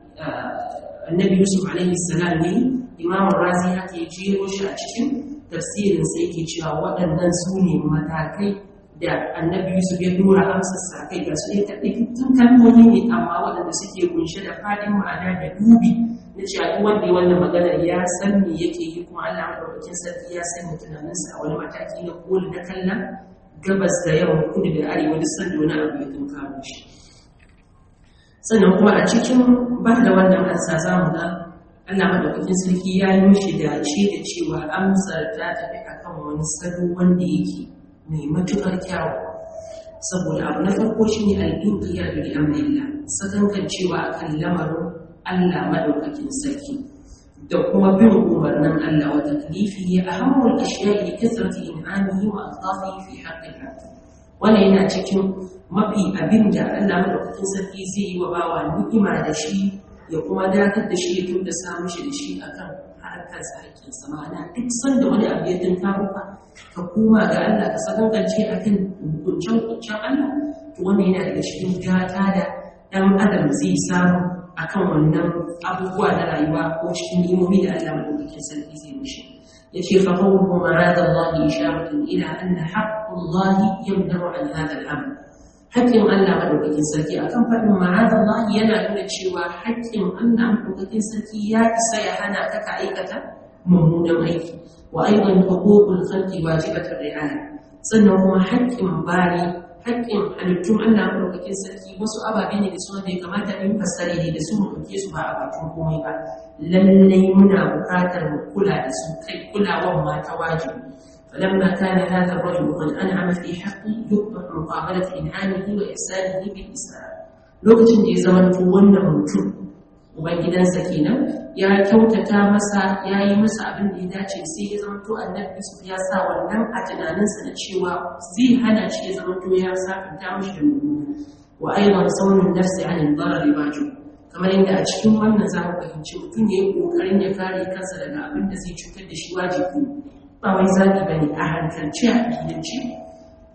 Annabi Yusuf alaihi salam ne, Imam Razi haka ya jero shi a cikin tafsirin sai yake cewa waɗannan su ne matakai da Annabi Yusuf ya dora amsarsa kai ga su ne takaitattun kalmomi ne amma waɗanda suke kunshe da faɗin ma'ana da dubi na cewa duk wanda ya wannan maganar ya san me yake yi, kuma Allah madaukakin sarki ya sanya tunaninsa a wani mataki na koli na kallon gabas da yamma, kudu da arewa, duk sanda wani abu ya tunkaro shi. Sannan kuma a cikin ba da wannan ansa za mu ga Allah madaukakin sarki ya yi mishi dace da cewa amsar ta tafi akan wani salo wanda yake mai matuƙar kyawu. Saboda abu na farko shi ne al-inqiyadu li amrillah, sakankan cewa akan lamarin Allah madaukakin sarki da kuma bin umarnin Allah wa taklifihi ahammul ashiya'i li kathrati in'amihi wa altafihi fi haqqiha. Wannan yana cikin mafi abin da Allah madaukakin sarki zai yi wa bawa ni'ima da shi ya kuma dakatar da shi ya tunda samu shi da shi akan harkarsa haƙƙinsa. Ma'ana duk sanda wani abu ya tunkaro ka koma ga Allah ka sakankance akan hukuncen Allah, to wannan yana daga cikin gata da ɗan adam zai samu akan wannan abubuwa na rayuwa ko cikin ni'imomi da Allah madaukakin sarki zai mishi. yace fa qawluhu ma'ada Allah isharatun ila anna haqqu Allah yamdaru an hadha al-amr. Haƙƙin Allah madaukakin sarki akan faɗin ma'ada Allah yana nuna cewa haƙƙin Allah madaukakin sarki ya isa ya hana ka aikata mummunan aiki. Wa aidan huququl khalqi wajibatur ri'aya. Sannan kuma haƙƙin bari, haƙƙin halittun Allah madaukakin sarki wasu ababe ne da su da ya kamata in fassare ne da su mu ɗauke su ba a bakin komai ba. Lallai muna buƙatar mu kula da su, kai kulawan ma ta wajibi. فلما كان هذا الرجل قد أنعم في حقه يقبح مقابلة إنعامه وإحسانه بالإسلام. لوكتين دي زمن فوانا mutum ubangidansa kenan ya kyautata masa, ya yi masa abin da ya dace, sai ya zama to annabi Yusuf ya sa wannan a tunaninsa na cewa zai hana shi ya zama to ya sakanta mishi da mummuna. Wa aidan saunin nafsi anil darari wajib, kamar yadda a cikin wannan za mu fahimci mutum ya yi kokarin ya kare kansa daga abin da zai cutar da shi wajibi, ba wai zaɓi ba ne a hankalce a addinance.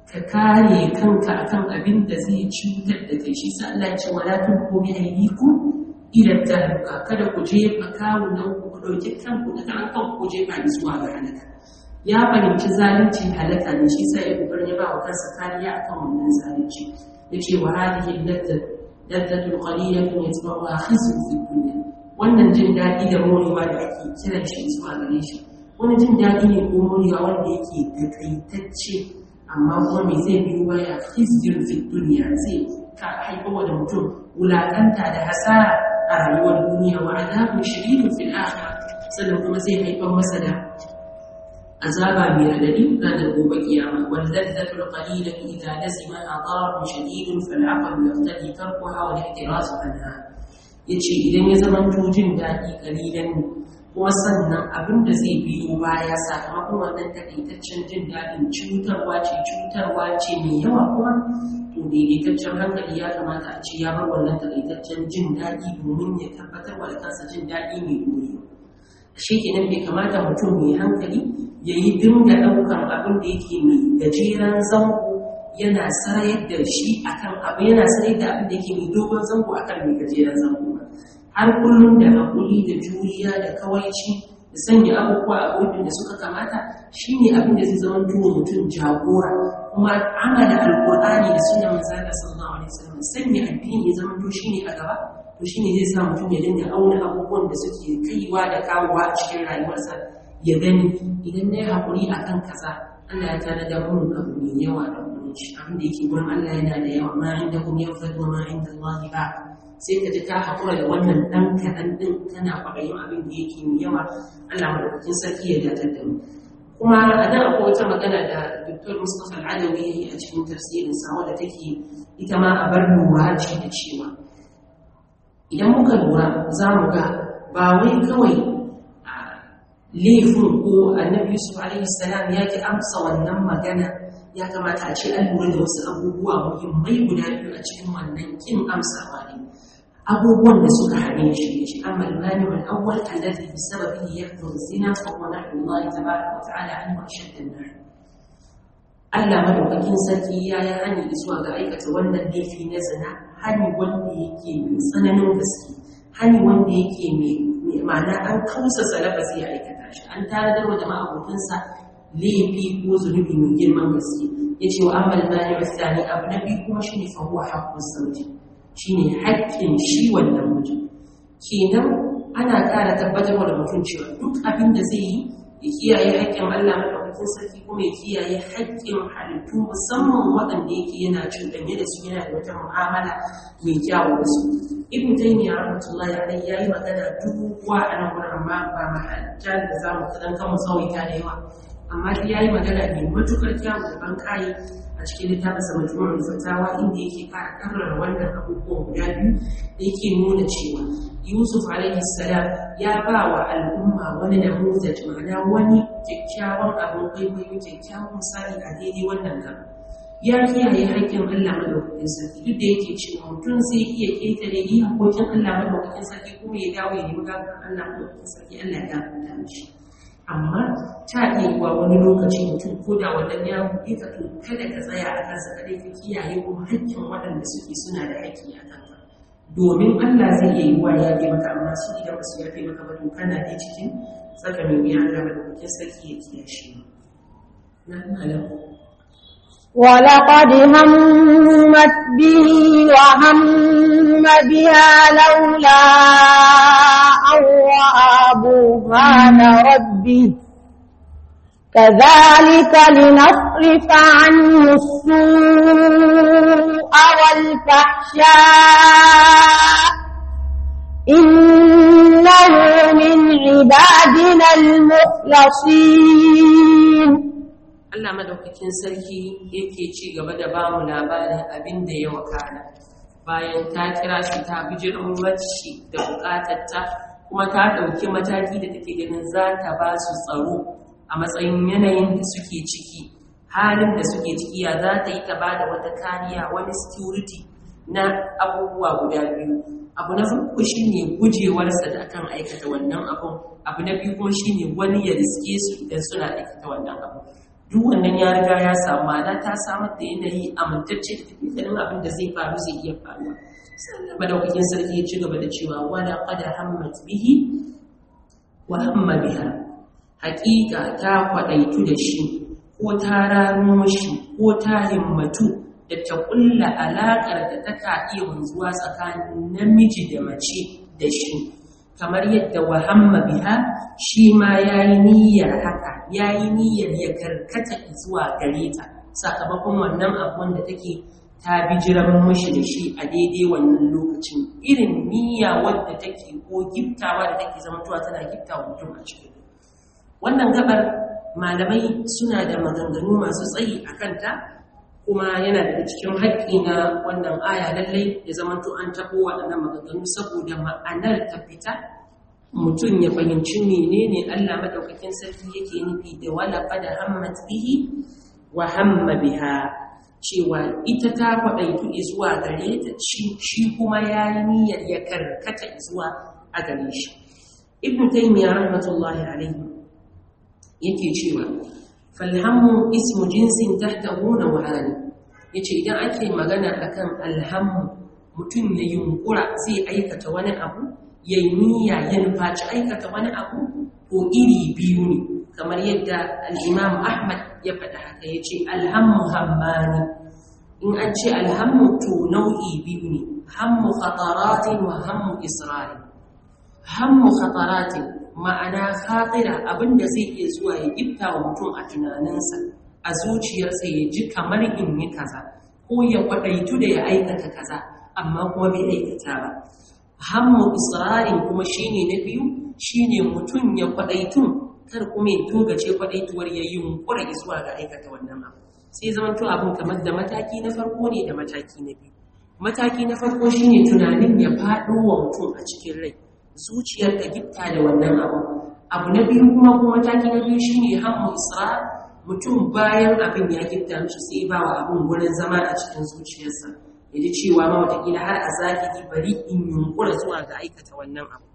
ka kare kanka akan abin da zai cutar da kai. Shi sa Allah ya ce wala tulqu bi aydikum ila tahluka, kada ku jefa kawunan ku dauki kanku da kanku ku jefa zuwa ga halaka. Ya fahimci zalunci halaka ne, shi sa ya kokarin ya ba wa kansa kariya akan wannan zalunci. Yace wa hadhihi laddatul qalilatun yatba'uha khizyun fid dunya, wannan jin daɗi da morewa da ake kiran shi zuwa gare shi wani jin daɗi ne ko morewa wanda yake takaitacce, amma kuma me zai biyo baya khizyun fid dunya, zai ka haifar da mutum wulakanta da hasara a rayuwar duniya, wa adabun shadidun fil akhirah, sannan kuma zai haifar masa da azaba mai radadi ranar gobe kiyama. Wal laddatul qalilatu idza lazimaha darun shadidun fal aqlu yaqtadi tarkuha wal ihtirazu anha. Yace idan ya zama jin daɗi kalilan ne, kuma sannan abin da zai biyo baya sakamakon wannan takaitaccen jin daɗin cutarwa ce mai yawa, kuma to daidaitaccen hankali ya kamata a ce ya bar wannan takaitaccen jin daɗi domin ya tabbatar wa kansa jin daɗi mai dorewa. Shi kenan bai kamata mutum mai hankali ya yi dinga ɗaukar abin da yake mai gajeren zango yana sarayar da shi akan abu, yana sarayar da abin da yake mai dogon zango akan mai gajeren zango ba. Har kullum da haƙuri da juriya da kawaici da sanya abubuwa a gurbin da suka kamata shi ne abin da zai zama duwa mutum jagora, kuma amala alƙur'ani da sunan manzon sallallahu alaihi wasallam, sanya addini ya zama to shine a gaba, to shine zai sa mutum ya dinga auna abubuwan da suke kaiwa da kawowa a cikin rayuwarsa, ya gani idan na yi haƙuri akan kaza Allah ya tana da mun abu mai yawa da gurin shi, abin da yake gurin Allah yana da yawa, ma inda kun yafad wa ma inda Allah ba, sai ka ji ka haƙura da wannan ɗan kaɗan ɗin kana kwaɗayin abin da yake mai yawa. Allah madaukakin sarki ya datar da mu. Kuma a nan akwai wata magana da Dr. Mustapha Al-Adawi ya yi a cikin tafsirinsa wadda take ita ma a bar lura ce da cewa idan muka lura za mu ga ba wai kawai laifin ko annabi Yusuf alaihi salam ya ki amsa wannan magana, ya kamata a ce an lura da wasu abubuwa muhimmai guda biyu a cikin wannan kin amsawa ne. Abubuwan da suka hane shi shi amma al-mani wal awwal alladhi bi sababihi yahdhu zina fa huwa nahyu Allah tabaraka wa ta'ala an ashadda an-nar. Allah madaukakin sarki ya yi hani zuwa ga aikata wannan laifi na zina, hani wanda yake mai tsananin gaske, hani wanda yake mai ma'ana an kausa lafazi ya aikata shi, an tanadar wa jama'a abokansa laifi ko zunubi mai girman gaske. Ya ce wa amal mani wasani, abu na biyu kuma shi ne fa huwa haqqus zawji, shi ne haƙƙin shi wannan mutum. Kenan ana ƙara tabbatar da mutum cewa duk abin da zai yi ya kiyaye haƙƙin Allah madaukakin sarki, kuma ya kiyaye haƙƙin halittu musamman waɗanda yake yana cuɗanye da su, yana da wata mu'amala mai kyawu da su. Ibn Taymiyyah rahmatullahi alaihi yayi magana dubuwa a nan gurin, amma ba mahajjan da zamu kadan kan tsawaita da yawa, amma shi yayi magana mai matukar kyawu da ban kai a cikin littafin sa Majmu'ul Fatawa, inda yake karrar wannan abubuwan guda biyu da yake nuna cewa Yusuf alaihi salam ya ba wa al'umma wani namuzaj, ma'ana wani kyakkyawan abin kwaikwayo, kyakkyawan misali a daidai wannan gaba. Ya kiyaye haƙƙin Allah madaukakin sarki, duk da yake cewa mutum zai iya ƙetare yi haƙƙoƙin Allah madaukakin sarki kuma ya dawo ya nemi gafarar Allah madaukakin sarki, Allah ya gafarta mishi. Amma ta iya wa wani lokaci mutum ko da wannan ya buɗe ka, to kada ka tsaya a kansa kadai, ka kiyaye kuma haƙƙin waɗanda suke suna da haƙƙi a kanka, domin Allah zai iya yi wa ya yafe maka, amma su idan ba su yafe maka ba, to kana dai cikin tsaka mai wuya Allah madaukakin sarki ya kiyashe mu. ولقد همت به وهم بها لولا أن رأى برهان ربه كذلك لنصرف عنه السوء والفحشاء إنه من عبادنا المخلصين. Allah madaukakin sarki yake ci gaba da ba mu labarin abin da ya wakana bayan ta kira shi, ta bijirin shi da bukatarta, kuma ta ɗauki mataki da take ganin za ta ba su tsaro a matsayin yanayin da suke ciki, halin da suke ciki, ya za ta yi ta ba da wata kariya, wani security na abubuwa guda biyu. Abu na farko shi ne gujewarsa da akan aikata wannan abun, abu na biyu kuma shi ne wani ya riske su idan suna aikata wannan abu. duk wannan ya riga ya samu ma'ana ta samar da yanayi amintacce da dukkanin abin da zai faru zai iya faruwa. Sannan madaukakin sarki ya ci gaba da cewa wala qad hammat bihi wa hamma biha, haƙiƙa ta kwaɗaitu da shi ko ta rano shi ko ta himmatu da ta ƙulla alaƙar da ta ka iya wanzuwa tsakanin namiji da mace da shi, kamar yadda wa hamma biha shi ma yayi niyyar haka, yayi niyyar ya karkata zuwa gare ta sakamakon wannan abun da take ta bijiran mashi da shi a daidai wannan lokacin, irin niyya wadda take ko giftawa da take zamantowa tana giftawa mutum a cikin wannan gabar. Malamai suna da maganganu masu tsayi a kanta, kuma yana da cikin haƙƙi na wannan aya lallai ya zamanto an taɓo waɗannan maganganu saboda ma'anar ta fita, mutum ya fahimci menene Allah madaukakin sarki yake nufi da wala qad hammat bihi wa hamma biha, cewa ita ta kwaɗaitu zuwa gare ta shi kuma ya yi niyyar ya karkata zuwa a gare shi. Ibn Taymiyyah rahmatullahi alaihi yake cewa falhammu ismu jinsin tahtahu naw'ani, yace idan ake magana akan alhammu, mutum ya yunkura zai aikata wani abu, ya yi niyya ya nufaci aikata wani abu, ko iri biyu ne, kamar yadda al-Imam Ahmad ya faɗa haka, yace alhammu hammani. In an ce alhammu to nau'i biyu ne, hammu khataratin wa hammu isra'il. Hammu khataratin ma'ana khatira, abinda zai iya zuwa ya gifta wa mutum a tunaninsa, a zuciyarsa ya ji kamar in yi kaza, ko ya kwadaitu da ya aikata kaza amma kuma bai aikata ba. Hammu isra'il kuma shine na biyu, shine mutum ya kwadaitu kar kuma ya togace kwadaituwar ya yi yunkura zuwa ga aikata wannan abu. Sai zaman to abin kamar da mataki na farko ne da mataki na biyu. Mataki na farko shine tunanin ya faɗo wa mutum a cikin rai, zuciyar ta gifta da wannan abu. Abu na biyu kuma mataki na biyu shine hammu isra, mutum bayan abin ya gifta mishi sai ba wa abin wurin zama a cikin zuciyarsa, ya ji cewa ma watakila har a zahiri bari in yunkura zuwa ga aikata wannan abu.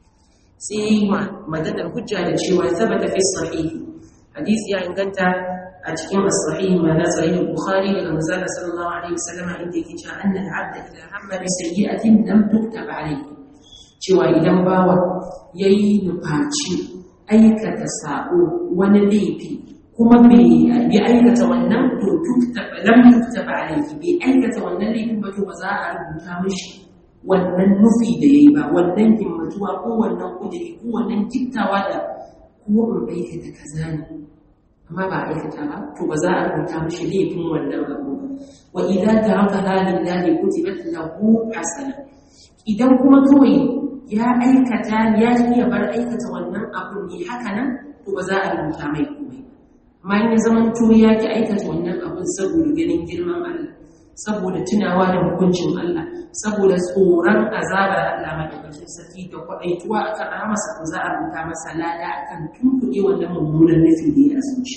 Sai maganar hujja da cewa sabata fi sahihi, hadisi ya inganta a cikin as-sahih ma na sahih Bukhari daga manzon sallallahu alaihi wasallam inda yake cewa annal abda idha hamma bi sayyi'atin lam tuktab alayhi, cewa idan bawa yayi nufaci aikata sabo wani laifi kuma bai aikata wannan to lam tuktab alayhi, bai aikata wannan laifin ba to ba za a rubuta mishi wannan nufi da yayi ba, wannan himmatuwa ko wannan kudiri ko wannan gittawa da ko in aikata kaza ne amma ba aikata ba to ba za a rubuta mishi laifin wannan abu. Wa idza taraka lillahi kutibat lahu hasana, idan kuma kawai ya aikata ya iya bar aikata wannan abu ne haka nan to ba za a rubuta mai komai. Amma in ya zaman to ya ki aikata wannan abun saboda ganin girman Allah, saboda tunawa da hukuncin Allah, saboda tsoron azabar Allah madaukakin sarki da kwaɗaituwa akan rahamarsa, ko za a rubuta masa lada akan tunkuɗe wannan mummunan nufi da ya zuci.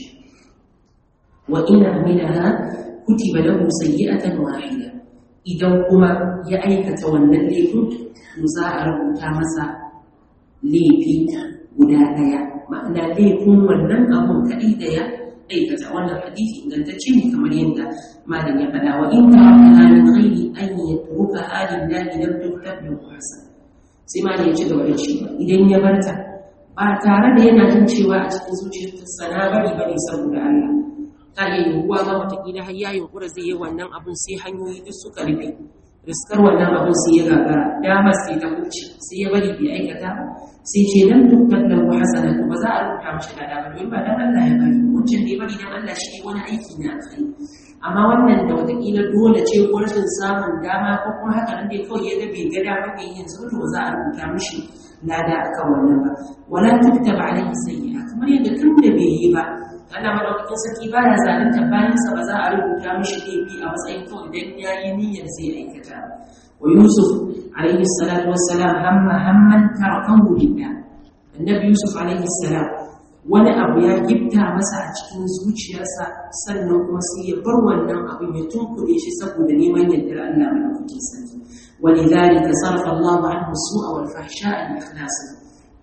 Wa ina minaha kutiba lahu sayyi'atan wahida, idan kuma ya aikata wannan laifin to za a rubuta masa laifi guda ɗaya, ma'ana laifin wannan abun kaɗai da ya aikata. Wannan hadisi ingantacce ne kamar yadda malam ya faɗa. Wa in taraka min ghairi an yatruka halin lahi lam tuktab lahu hasan, sai malam ya ci gaba da cewa idan ya barta ba tare da yana jin cewa a cikin zuciyarsa na bari bane saboda Allah, ta yi yiwuwa ga watakila har ya yunkura zai yi wannan abun sai hanyoyi duk suka rufe, riskar wannan abun sai ya gagara, dama sai ta wuce sai ya bari bai aikata sai ce lam tuktab lahu hasanatu, ba za a rubuta mashi lada ba domin ba dan Allah ya bari, wancan da ya bari dan Allah shi wani aiki ne a kai. Amma wannan da watakila dole ce ko rashin samun dama ko kuma haka nan dai kawai ya ga bai ga dama bai yin su, to ba za a rubuta mishi lada akan wannan ba. Wala tuktaba alaihi sayyi'a, kamar yadda tun da bai yi ba Allah madaukakin sarki baya zalunta bayansa, ba za a rubuta mishi laifi a matsayin kawai idan ya yi niyyar zai aikata. Wa Yusuf alaihi salatu wassalam hamman tarakahu lillah, annabi Yusuf alaihi salam wani abu ya gifta masa a cikin zuciyarsa, sannan kuma sai ya bar wannan abin ya tunkuɗe shi saboda neman yardar Allah madaukakin sarki. Walidhalika sarfa Allah anhu su'a wal fahsha'a li ikhlasi,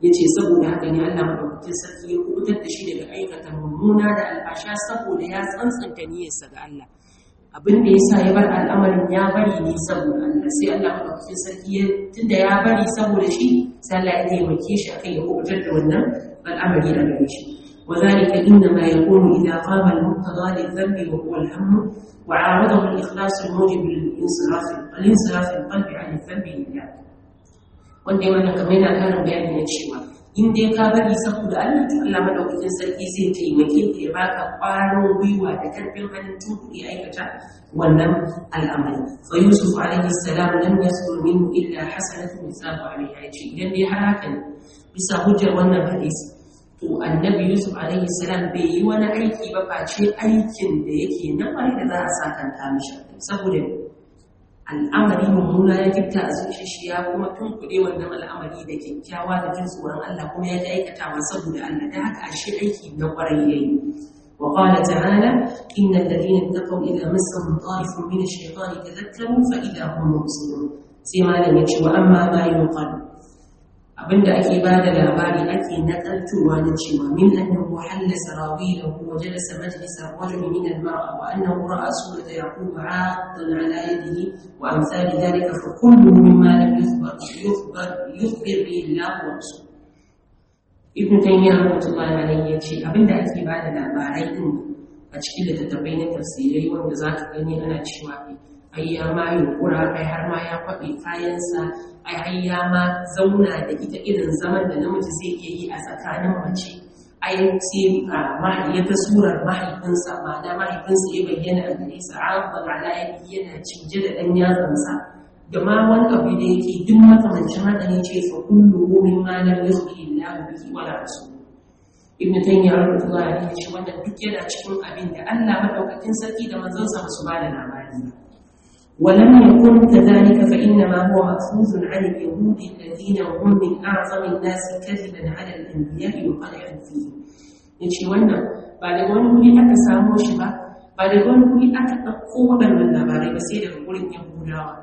yace saboda haka ne Allah madaukakin sarki ya kubutar da shi daga aikata mummuna da albasha saboda ya tsantsanta niyyarsa ga Allah. Abin da yasa ya bar al'amarin ya bari ne saboda Allah, sai Allah madaukakin sarki tunda ya bari saboda shi sai Allah ya taimake shi akan ya kubutar da wannan al'amari a gare shi. وذلك إنما يكون إذا قام المقتضى للذنب وهو الهم وعارضه الإخلاص الموجب للانصراف القلب عن الذنب لله. wanda yana kamar yana karin bayani na cewa in dai ka bari saboda Allah to Allah madaukakin sarki zai taimake ka ya baka ƙwarin gwiwa da karfin hannun tuɗi aikata wannan al'amari. Fa Yusuf alaihi salam lam yasdur minhu illa hasanatu misabu alaiha, yace idan dai har haka ne bisa hujjar wannan hadisi to annabi Yusuf alaihi salam bai yi wani aiki ba face aikin da yake na ƙwarai da za a sakanta mishi, saboda al'amari mummuna ya gifta a zuciya shi ya kuma tunkuɗe wannan al'amari da kyakkyawa da jin tsoron Allah kuma ya aikatawa saboda Allah, da haka ashe aiki na ƙwarai yayi. wa qala ta'ala innal ladina taqaw idza massahum ta'ifun min ash-shaytani tadhakkaru fa idza hum mubsirun. Sai malam ya ce wa amma ma yunqalu, abinda ake bada labari ake nakaltowa na cewa min annahu halla sarawilahu wa jalasa majlisa rajul min al-mar'a wa annahu ra'a surata yaqub 'addan 'ala yadihi wa amsal dhalika fa kullu mimma lam yukhbir bihi Allah wa rasuluhu. Ibn Taymiyyah rahmatullahi alayhi yace abinda ake bada labarai din a cikin littattafai na tafsirai wanda zaka gani ana cewa ai ya ma yunkura ai har ma ya kwaɓe kayansa ai ya ma zauna da ita irin zaman da namiji zai iya yi a tsakanin mace ai sai ya ta surar mahaifinsa ma'ana mahaifinsa ya bayyana a gare sa abban alayhi yana cije da ɗan yatsansa da ma wani abu da yake duk makamancin haka ne ce fa kullu min ma lam yuzki illahu bihi wa la rasul. Ibn Taymiyyah rahmatullahi alayhi shi wannan duk yana cikin abin da Allah madaukakin sarki da manzonsa ba su ba da labari ba. ولم يكن كذلك فإنما هو مأخوذ عن اليهود الذين هم من أعظم الناس كذبا على الأنبياء وقدحا فيهم. yace wannan ba daga wani wuri aka samo shi ba daga wani wuri aka ɗauko waɗannan labarai ba sai daga wurin Yahudawa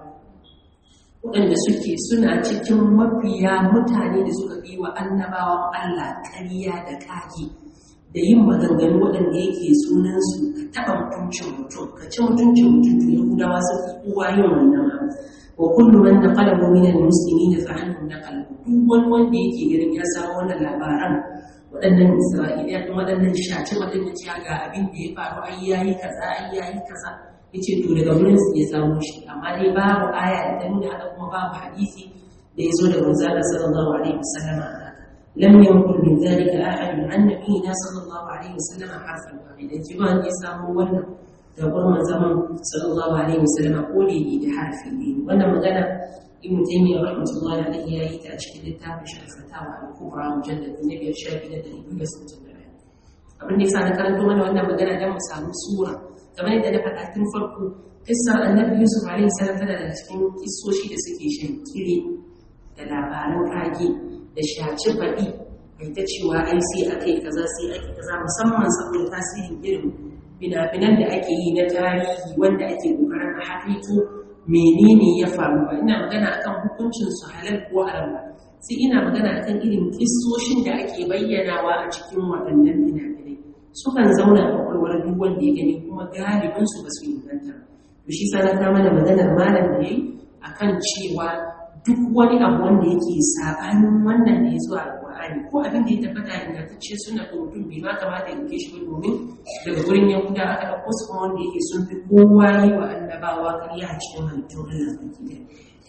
waɗanda suna cikin mafiya mutane da suka yi wa annabawan Allah ƙarya da ƙage da yin maganganu waɗanda yake sunansu ka taɓa mutuncin mutum ka ci mutuncin mutum to Yahudawa sun fi kowa yin wannan abu. Wa kullu man naqalahu min al-muslimin fa anhu naqalahu, duk wani wanda yake ganin ya samu wannan labaran waɗannan Isra'iliya da waɗannan shaci waɗanda ciya ga abin da ya faru ai yayi kaza yace to daga wurin su ya samu shi, amma dai babu aya da ta nuna haka kuma babu hadisi da ya zo da manzo sallallahu alaihi wasallam. لم ينقل من ذلك أحد عن نبينا صلى الله عليه وسلم حرفا واحدا جبان يسامو ولا تقول من زمن صلى الله عليه وسلم قولي بحرف الدين وانا مغنى ابن تيمية رحمة الله عليه يأتي أشكال التابع الفتاوى الكبرى مجلد النبي الشافعي لدى الإبن يسمى abin da yasa na karanto mana wannan magana dan mu samu sura kamar yadda na faɗa tun farko kissar annabi Yusuf alaihi salam tana da cikin kissoshi da suke shankire da labaran kage da shaci faɗi mai ta cewa ai sai aka yi kaza sai ake kaza musamman saboda tasirin irin fina-finan da ake yi na tarihi wanda ake kokarin a haƙaito menene ya faru ba ina magana akan hukuncin su halal ko haram ba sai ina magana akan irin kissoshin da ake bayyanawa a cikin waɗannan fina-finai sukan zauna a kwakwalwar duk wanda ya gani kuma galibin su ba su inganta to shi sa na mana maganar malam da yayi akan cewa duk wani abu wanda yake sabanin wannan da ya zo a Qur'ani ko abin da ya tabbata ingantacce suna da mutum bai ma kamata ya ke shi ba domin daga wurin Yahuda aka ɗauko su kuma wanda yake sun fi kowa yi wa annabawa ƙarya a cikin halittun Allah baki ɗaya.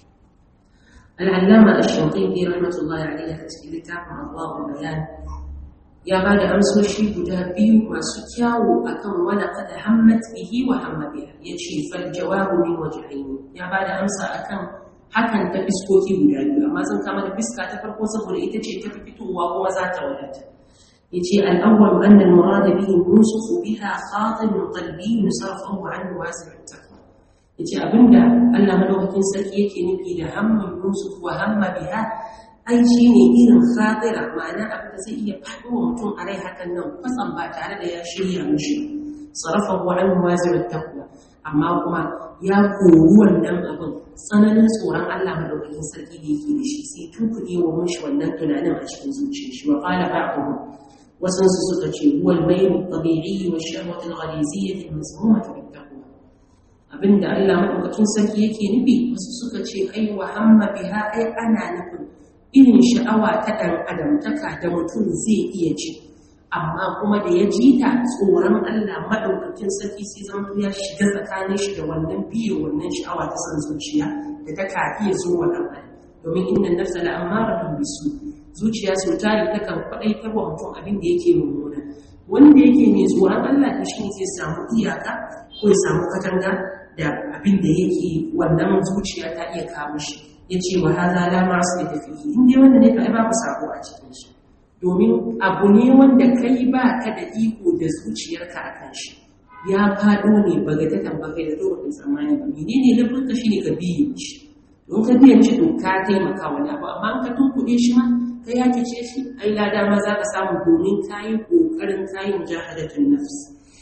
Al-Allama Ash-Shanqiti rahmatullahi alaihi a cikin littafin Adwa'ul Bayan ya ba da amsoshi guda biyu masu kyawu akan wala qad hammat bihi wa hamma biha, yace fal jawabu min wajhayn, ya ba da amsa akan hakan ta fiskoki guda biyu amma zan kama da fiska ta farko saboda ita ce ta fitowa kuma za ta wadata. yace al-awwal anna al-murad bihi yusuf biha khatim qalbi yusarfu anhu wasi' at-taqwa. yace abinda Allah madaukakin sarki yake nufi da hamman yusuf wa hamma biha ai shine irin khatira, ma'ana abin da zai iya faɗo mutum a rai hakan nan kwatsam ba tare da ya shirya mishi. sarafahu anhu wasi' at-taqwa, amma kuma ya koru wannan abin tsananin tsoron Allah madaukakin sarki da yake da shi sai tunkuɗe wa mushi wannan tunanin a cikin zuciyar shi wa qala ba'dhum wasu suka ce huwa al-bayt at-tabi'i wa ash-shahwat al-ghaliziyyah al-mazmumah bit-taqwa abinda Allah madaukakin sarki yake nufi wasu suka ce ai wa hamma biha ai ana nufin irin sha'awa ta ɗan adamtaka da mutum zai iya ci amma kuma da ya ji ta tsoron Allah madaukakin sarki sai zanto ya shiga tsakanin shi da wannan biye wannan sha'awa ta san zuciya da ta ka iya zo wa ɗan adam domin inna nafsa la amaratun bisu zuciya sau tari ta kan kwaɗaitar wa mutum abin da yake mummuna wanda yake mai tsoron Allah ta shi zai samu iyaka ko ya samu katanga da abin da yake wannan zuciya ta iya kawo shi ya ce wa haza la ma'asu da fihi in dai wanda ne ka ai babu sako a cikin shi domin abu ne wanda kai ba ka da iko da zuciyarka a kan shi ya faɗo ne bagatatan ba kai da zo ka tsammani ba menene lafin ka shine ka biye shi don ka biye shi to ka taimaka wani abu amma ka tunkuɗe shi ma ka yake ce shi ai lada ma za ka samu domin kayi kokarin kayi mujahadatun nafs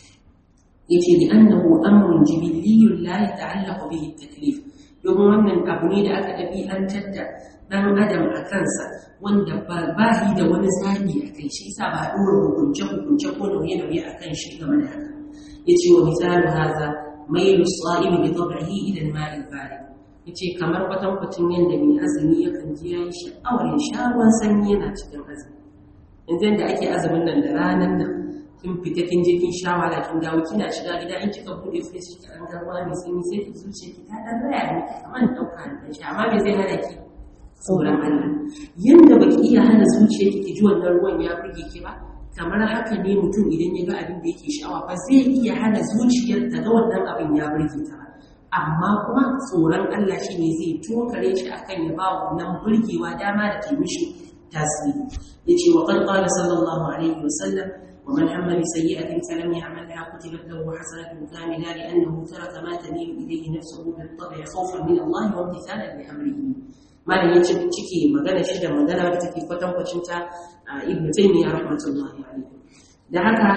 yace li annahu amrun jibiliyyun la yata'allaqu bihi at-taklif domin wannan abu ne da aka ɗabi'antar da ɗan adam a kansa wanda ba yi da wani zaɓi a kai shi sa ba ɗora hukunce ko nauye-nauye a kan shi game da haka ya ce wa misalu haza mai lusa'imi da tabi'i idan ma'il bari ya ce kamar kwatankwacin yadda mai azumi yakan ji ya yi sha'awar ya sha ruwan sanyi yana cikin azumi yanzu yadda ake azumin nan da ranar nan kin fita kin je kin sha wahala kin dawo kina shiga gida in kika bude fridge ki an garwa mai sanyi sai ki zuce ki ta dan raya ne kamar dauka ne shi amma me zai hana ki tsoron Allah yanda baki iya hana zuciyarki ki ji wannan ruwan ya burge ki ba kamar haka ne mutum idan ya ga abin da yake sha'awa ba zai iya hana zuciyar ta ga wannan abin ya burge ta ba amma kuma tsoron Allah shine zai tokare shi akan ya ba wannan burgewa dama da ta mishi tasiri yace wa qad qala sallallahu alaihi wasallam ومن هم بسيئة فلم يعملها كتبت له حسنة كاملة لأنه ترك ما تميل إليه نفسه بالطبع خوفا من الله وامتثالا لأمره. ما لن يتشكي مغانا شدة مغانا بتكي فتن فتنتا ابن تيمية رحمة الله عليه. da haka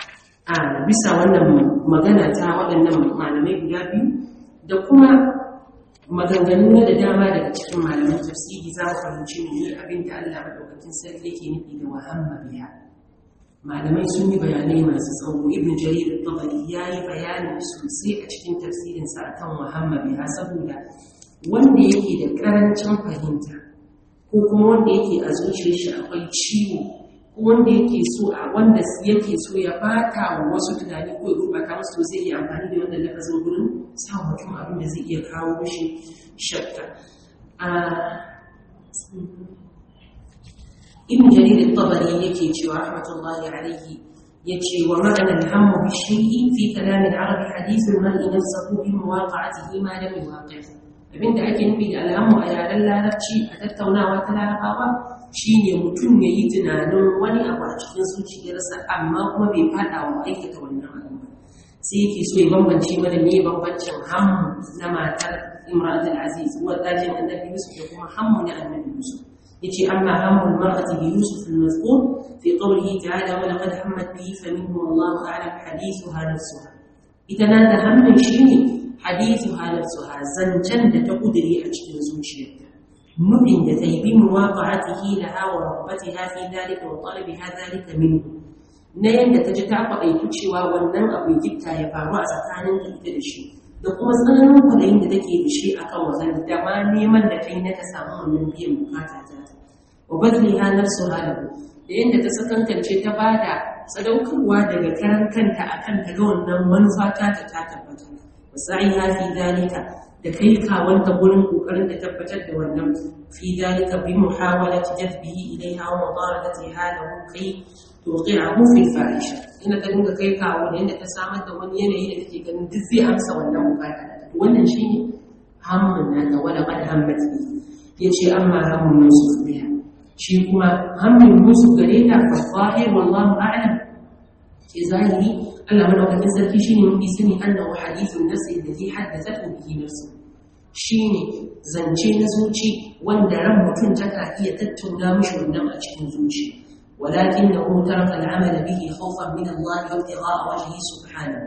bisa wannan magana ta waɗannan malamai guda biyu da kuma maganganu na da dama daga cikin malaman tafsiri za mu fahimci ne abin da Allah madaukakin sarki yake nufi da wahamma biya. malamai sun yi bayanai masu tsawo ibn jarir al-tabari ya yi bayani sosai a cikin tafsirinsa akan wahamma biha saboda wanda yake da karancin fahimta ko kuma wanda yake a zuciyar shi akwai ciwo ko wanda yake so ya bata wa wasu tunani ko ya gurɓata musu to zai iya amfani da wannan lafazin gurin sa mutum abin da zai iya kawo mishi shakka ibn jarir al-tabari yake cewa rahmatullahi alayhi yace wa ma'ana al-hammu bi shay'i fi kalam al-arab hadith al-mar'i nafsuhu bi muwaqa'atihi ma lam yuwaqif abinda ake nufi da al-hammu a yaren larabci a tattaunawa ta larabawa shine mutum yayi tunanin wani abu a cikin zuciyarsa amma kuma bai fada wa aikata wannan abu sai yake so ya bambance mana ne bambancin hammu na matar Imran al-Aziz wa dajin annabi Yusuf da kuma hammu na annabi Yusuf يجي أما هم المرأة بيوسف المذكور في قوله تعالى ولقد همت به فمنه والله أعلم حديثها نفسها إذا نادى هم شيء حديثها نفسها زنجن تقدري أجل زوجيتها نبين تيبي مواقعته لها ورغبتها في ذلك وطلبها ذلك منه نين تجتع قضيتشوا ونن أبو جبتا يفعوا أسكان تدشي da kuma tsananin kwadayin da take da shi akan wazan da ma neman da kai na ta samu wannan biyan bukata ta wa badliha nafsu halahu da yanda ta sakankance ta bada sadaukarwa daga karan kanta akan ta ga wannan manufa ta tabbata wa sa'iha fi dalika da kai kawanta gurin kokarin da tabbatar da wannan fi dalika bi muhawalati jadbihi ilaiha wa mudaradatiha lahu kai توقعه في الفاحشة إن تنك كي كاو لأن تسامت ومن ينهي التي كان دزي أمس وأنه مكاتبة وأن شيء هم هذا ولقد همت به يجي أما هم يوسف بها شيء كما هم يوسف قريتا فالظاهر والله أعلم في ظاهري ألا من وقت نزل في شيء من بسني أنه حديث النفس الذي حدثته به نفسه شيء زنجي نزوجي وأن رب كنتك هي تتونا مش ونم أجل زوجي ولكنه ترك العمل به خوفا من الله وابتغاء وجهه سبحانه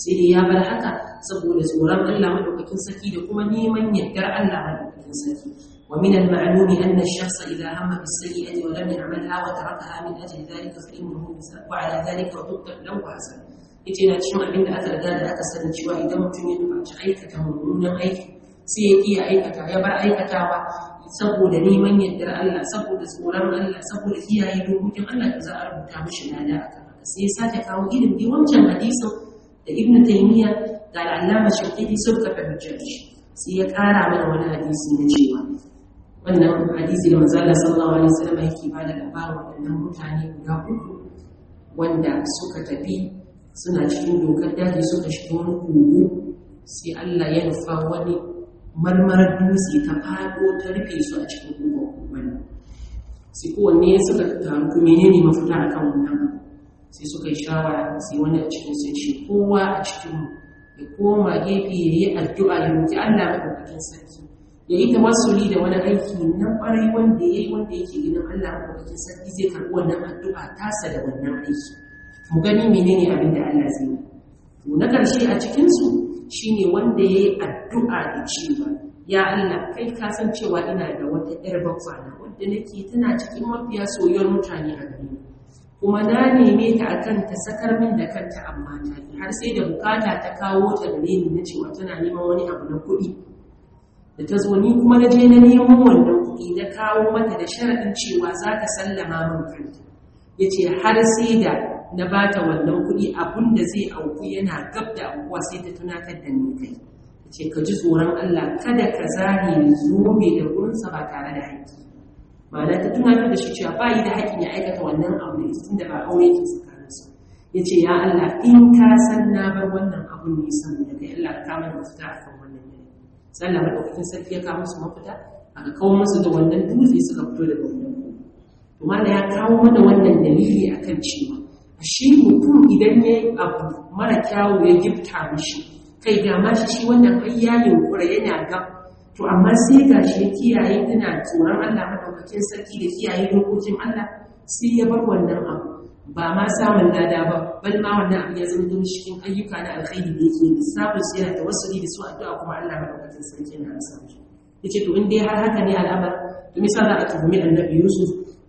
sai dai ya bar haka saboda tsoron Allah madaukakin sarki da kuma neman yardar Allah madaukakin sarki. wa min al-ma'lum anna ash-shakhs idha hamma bis-sayyi'ati wa lam ya'malha wa tarakaha min ajli dhalika fa innahu wa 'ala dhalika tuktab lahu hasan. Yace na cikin abin da aka riga da aka sani cewa idan mutum ya nufaci aikata mummunan aiki sai ya iya aikata ya bar aikatawa saboda neman yardar Allah, saboda tsoron Allah, saboda kiyaye dokokin Allah, da za a rubuta mishi lada akan haka. Sai ya sake kawo irin dai wancan hadisin da Ibn Taymiyyah da Al-Allama Shafi'i suka fahimci shi. Sai ya kara mana wani hadisi na cewa wannan hadisi da manzo Allah sallallahu alaihi wasallam yake ba da labarin waɗannan mutane guda uku wanda suka tafi suna cikin dokar daji suka shiga wani kogo, sai Allah ya nufa wani marmarar dutse ta fado ta rufe su a cikin kogon. Sai kowanne suka taru ko menene mafita akan wannan, sai suka yi shawara. Sai wani a cikin sai ce kowa a cikin ya koma gefe ya yi addu'a ya roki Allah madaukakin sarki, ya yi tawassuli da wani aiki na ƙwarai wanda ya yi, wanda yake ganin Allah madaukakin sarki zai karɓi wannan addu'a tasa da wannan aiki. Mu gani menene abin da Allah zai yi. To na ƙarshe a cikinsu shine wanda ya yi addu'a da cewa ya Allah kai ka san cewa ina da wata ‘yar bakwano wadda nake tana cikin mafiya soyuwar mutane a gare ni, kuma na neme ta akan ta sakar min da kanta amma ta yi, har sai da bukata ta kawo ta gare ni na cewa tana neman wani abu na kuɗi. Da ta zo ni kuma na je na neman wannan kuɗi na kawo mata da sharaɗin cewa za ta sallama min kanta. Ya ce har sai da na ba ta wannan kuɗi, abin da zai auku yana gab da aukuwa sai ta tunatar da ni kai. Ta ce ka ji tsoron Allah, kada ka zare zobe da gurinsa ba tare da haƙƙi. Ma'ana ta tunatar da shi cewa ba yi da haƙƙin ya aikata wannan abu da tun da ba aure ke tsakaninsu. Ya ce ya Allah in ka san na bar wannan abun ne saboda kai, Allah ka mana mafita a kan wannan yanayi. Sai Allah madaukakin sarki ya kawo musu mafita, aka kawo musu da wannan dutse suka fito daga wannan kogo. To mana ya kawo mana wannan dalili akan cewa shi mutum idan ya yi abu mara kyawu ya gifta mishi, kai ga mashi shi wannan har ya yunkura yana gab, to amma sai ga shi ya kiyaye tana tsoron Allah madaukakin sarki da kiyaye dokokin Allah, sai ya bar wannan abu. Ba ma samun lada ba, bal ma wannan abu ya zama don cikin ayyuka na alkhairi da yake lissafin su yana tawassuli da su addu'a kuma Allah madaukakin sarki yana amsa mishi. Yace to in dai har haka ne al'amar, to me yasa za a tuhumi Annabi Yusuf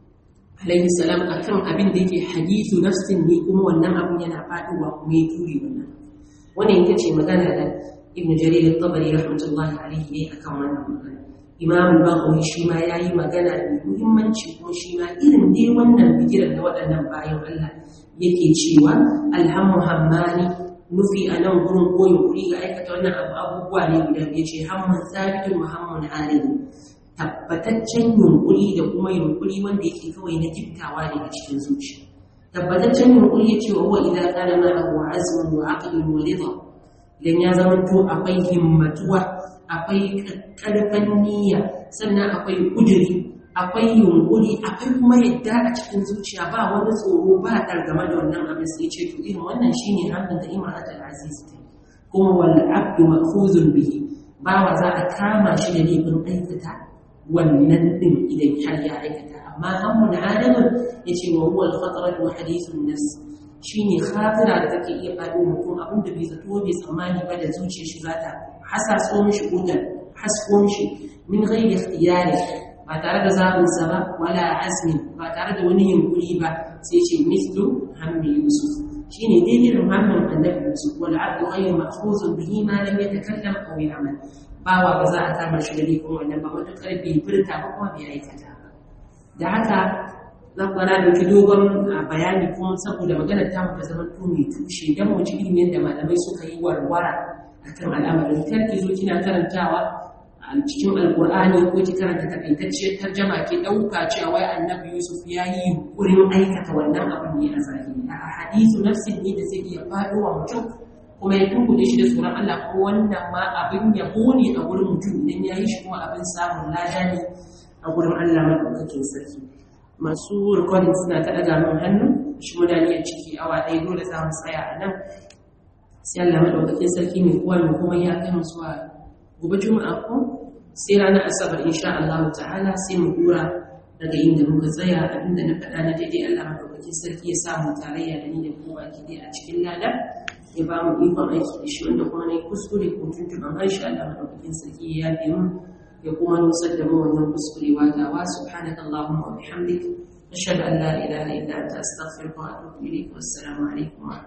alaihi salam akan abin da yake hadithu nafsin ne, kuma wannan abin yana faduwa kuma ya ture wannan ita ce magana da Ibn Jarir al-Tabari rahmatullahi alaihi ne akan wannan magana. Imam al-Baghawi shi ma yayi magana da muhimmanci, kuma shi ma irin dai wannan bigiran da waɗannan bayan Allah yake cewa alhammu hammani nufi a nan gurin koyo kuri ga aikata wannan abubuwa ne guda biyu. Ce hammun sabitun muhammun alim, tabbataccen yunkuri da kuma yunkuri wanda yake kawai na giftawa ne a cikin zuciya. Tabbataccen yunkuri ya ce wa huwa idza kana ma'ahu azmun wa aqlun wa ridha, idan ya zama to akwai himmatuwa, akwai karfin niyya, sannan akwai kuduri, akwai yunkuri, akwai kuma yadda a cikin zuciya, ba wani tsoro ba targama da wannan abin. Sai ce to irin wannan shine hannun da imratul aziz ta, kuma wal abdu makhuzun bihi, bawa za a kama shi da laifin aikata wannan din idan har ya aikata. Amma hammun adamun yace wa huwa al-khatar wa hadithun nas, shine khatira da take iya faɗo mutum abin da bai zato bai tsammani ba, da zuciyar shi zata hasaso mishi ko da hasko mishi min ghairi ikhtiyari, ba tare da zabin sa ba, wala azmin, ba tare da wani yunkuri ba. sai ce mislu hammi yusuf shine dai irin hammin annabi yusuf wal abdu ghayru ma'khuzun bihi ma lam yatakallam aw ya'mal, bawa ba za a kama shi da laifin wannan ba matukar bai furta ba kuma bai aikata ba. Da haka zan fara da dogon bayani kuma saboda maganar ta mu zama to mai tushe dan mu ji ilimin da malamai suka yi warwara akan al'amarin. Kar ki zo kina karantawa a cikin alqur'ani ko ki karanta takaitacciyar tarjuma ke dauka cewa wai annabi yusuf ya yi yunkurin aikata wannan abin ne a zahiri. A hadithu nafsin ne da zai iya faɗo wa mutum kuma ya tunkuɗe shi da tsoron Allah, ko wannan ma abin yabo ne a gurin mutum idan ya yi shi, kuma abin samun lada ne a gurin Allah madaukakin sarki. Masu recording suna ta ɗaga min hannu, shi muna niyyar ciki awa ɗaya dole za mu tsaya a nan, sai Allah madaukakin sarki mai kowa mai kuma ya kai mu zuwa gobe juma'a ko sai ranar asabar insha Allah ta'ala sai mu dura daga inda muka tsaya. Abinda na faɗa na daidai Allah madaukakin sarki ya samu tarayya da ni da kowa ki dai a cikin lada, ya ba mu ikon aiki da shi, wanda kuma ne kuskure ko tuntuban harshe Allah madaukakin sarki ya yafe mu ya kuma nusar da mu wannan kuskure watawa. Subhanakallahumma wa bihamdik ashhadu an la ilaha illa anta astaghfiruka wa atubu ilaik. Wassalamu alaikum.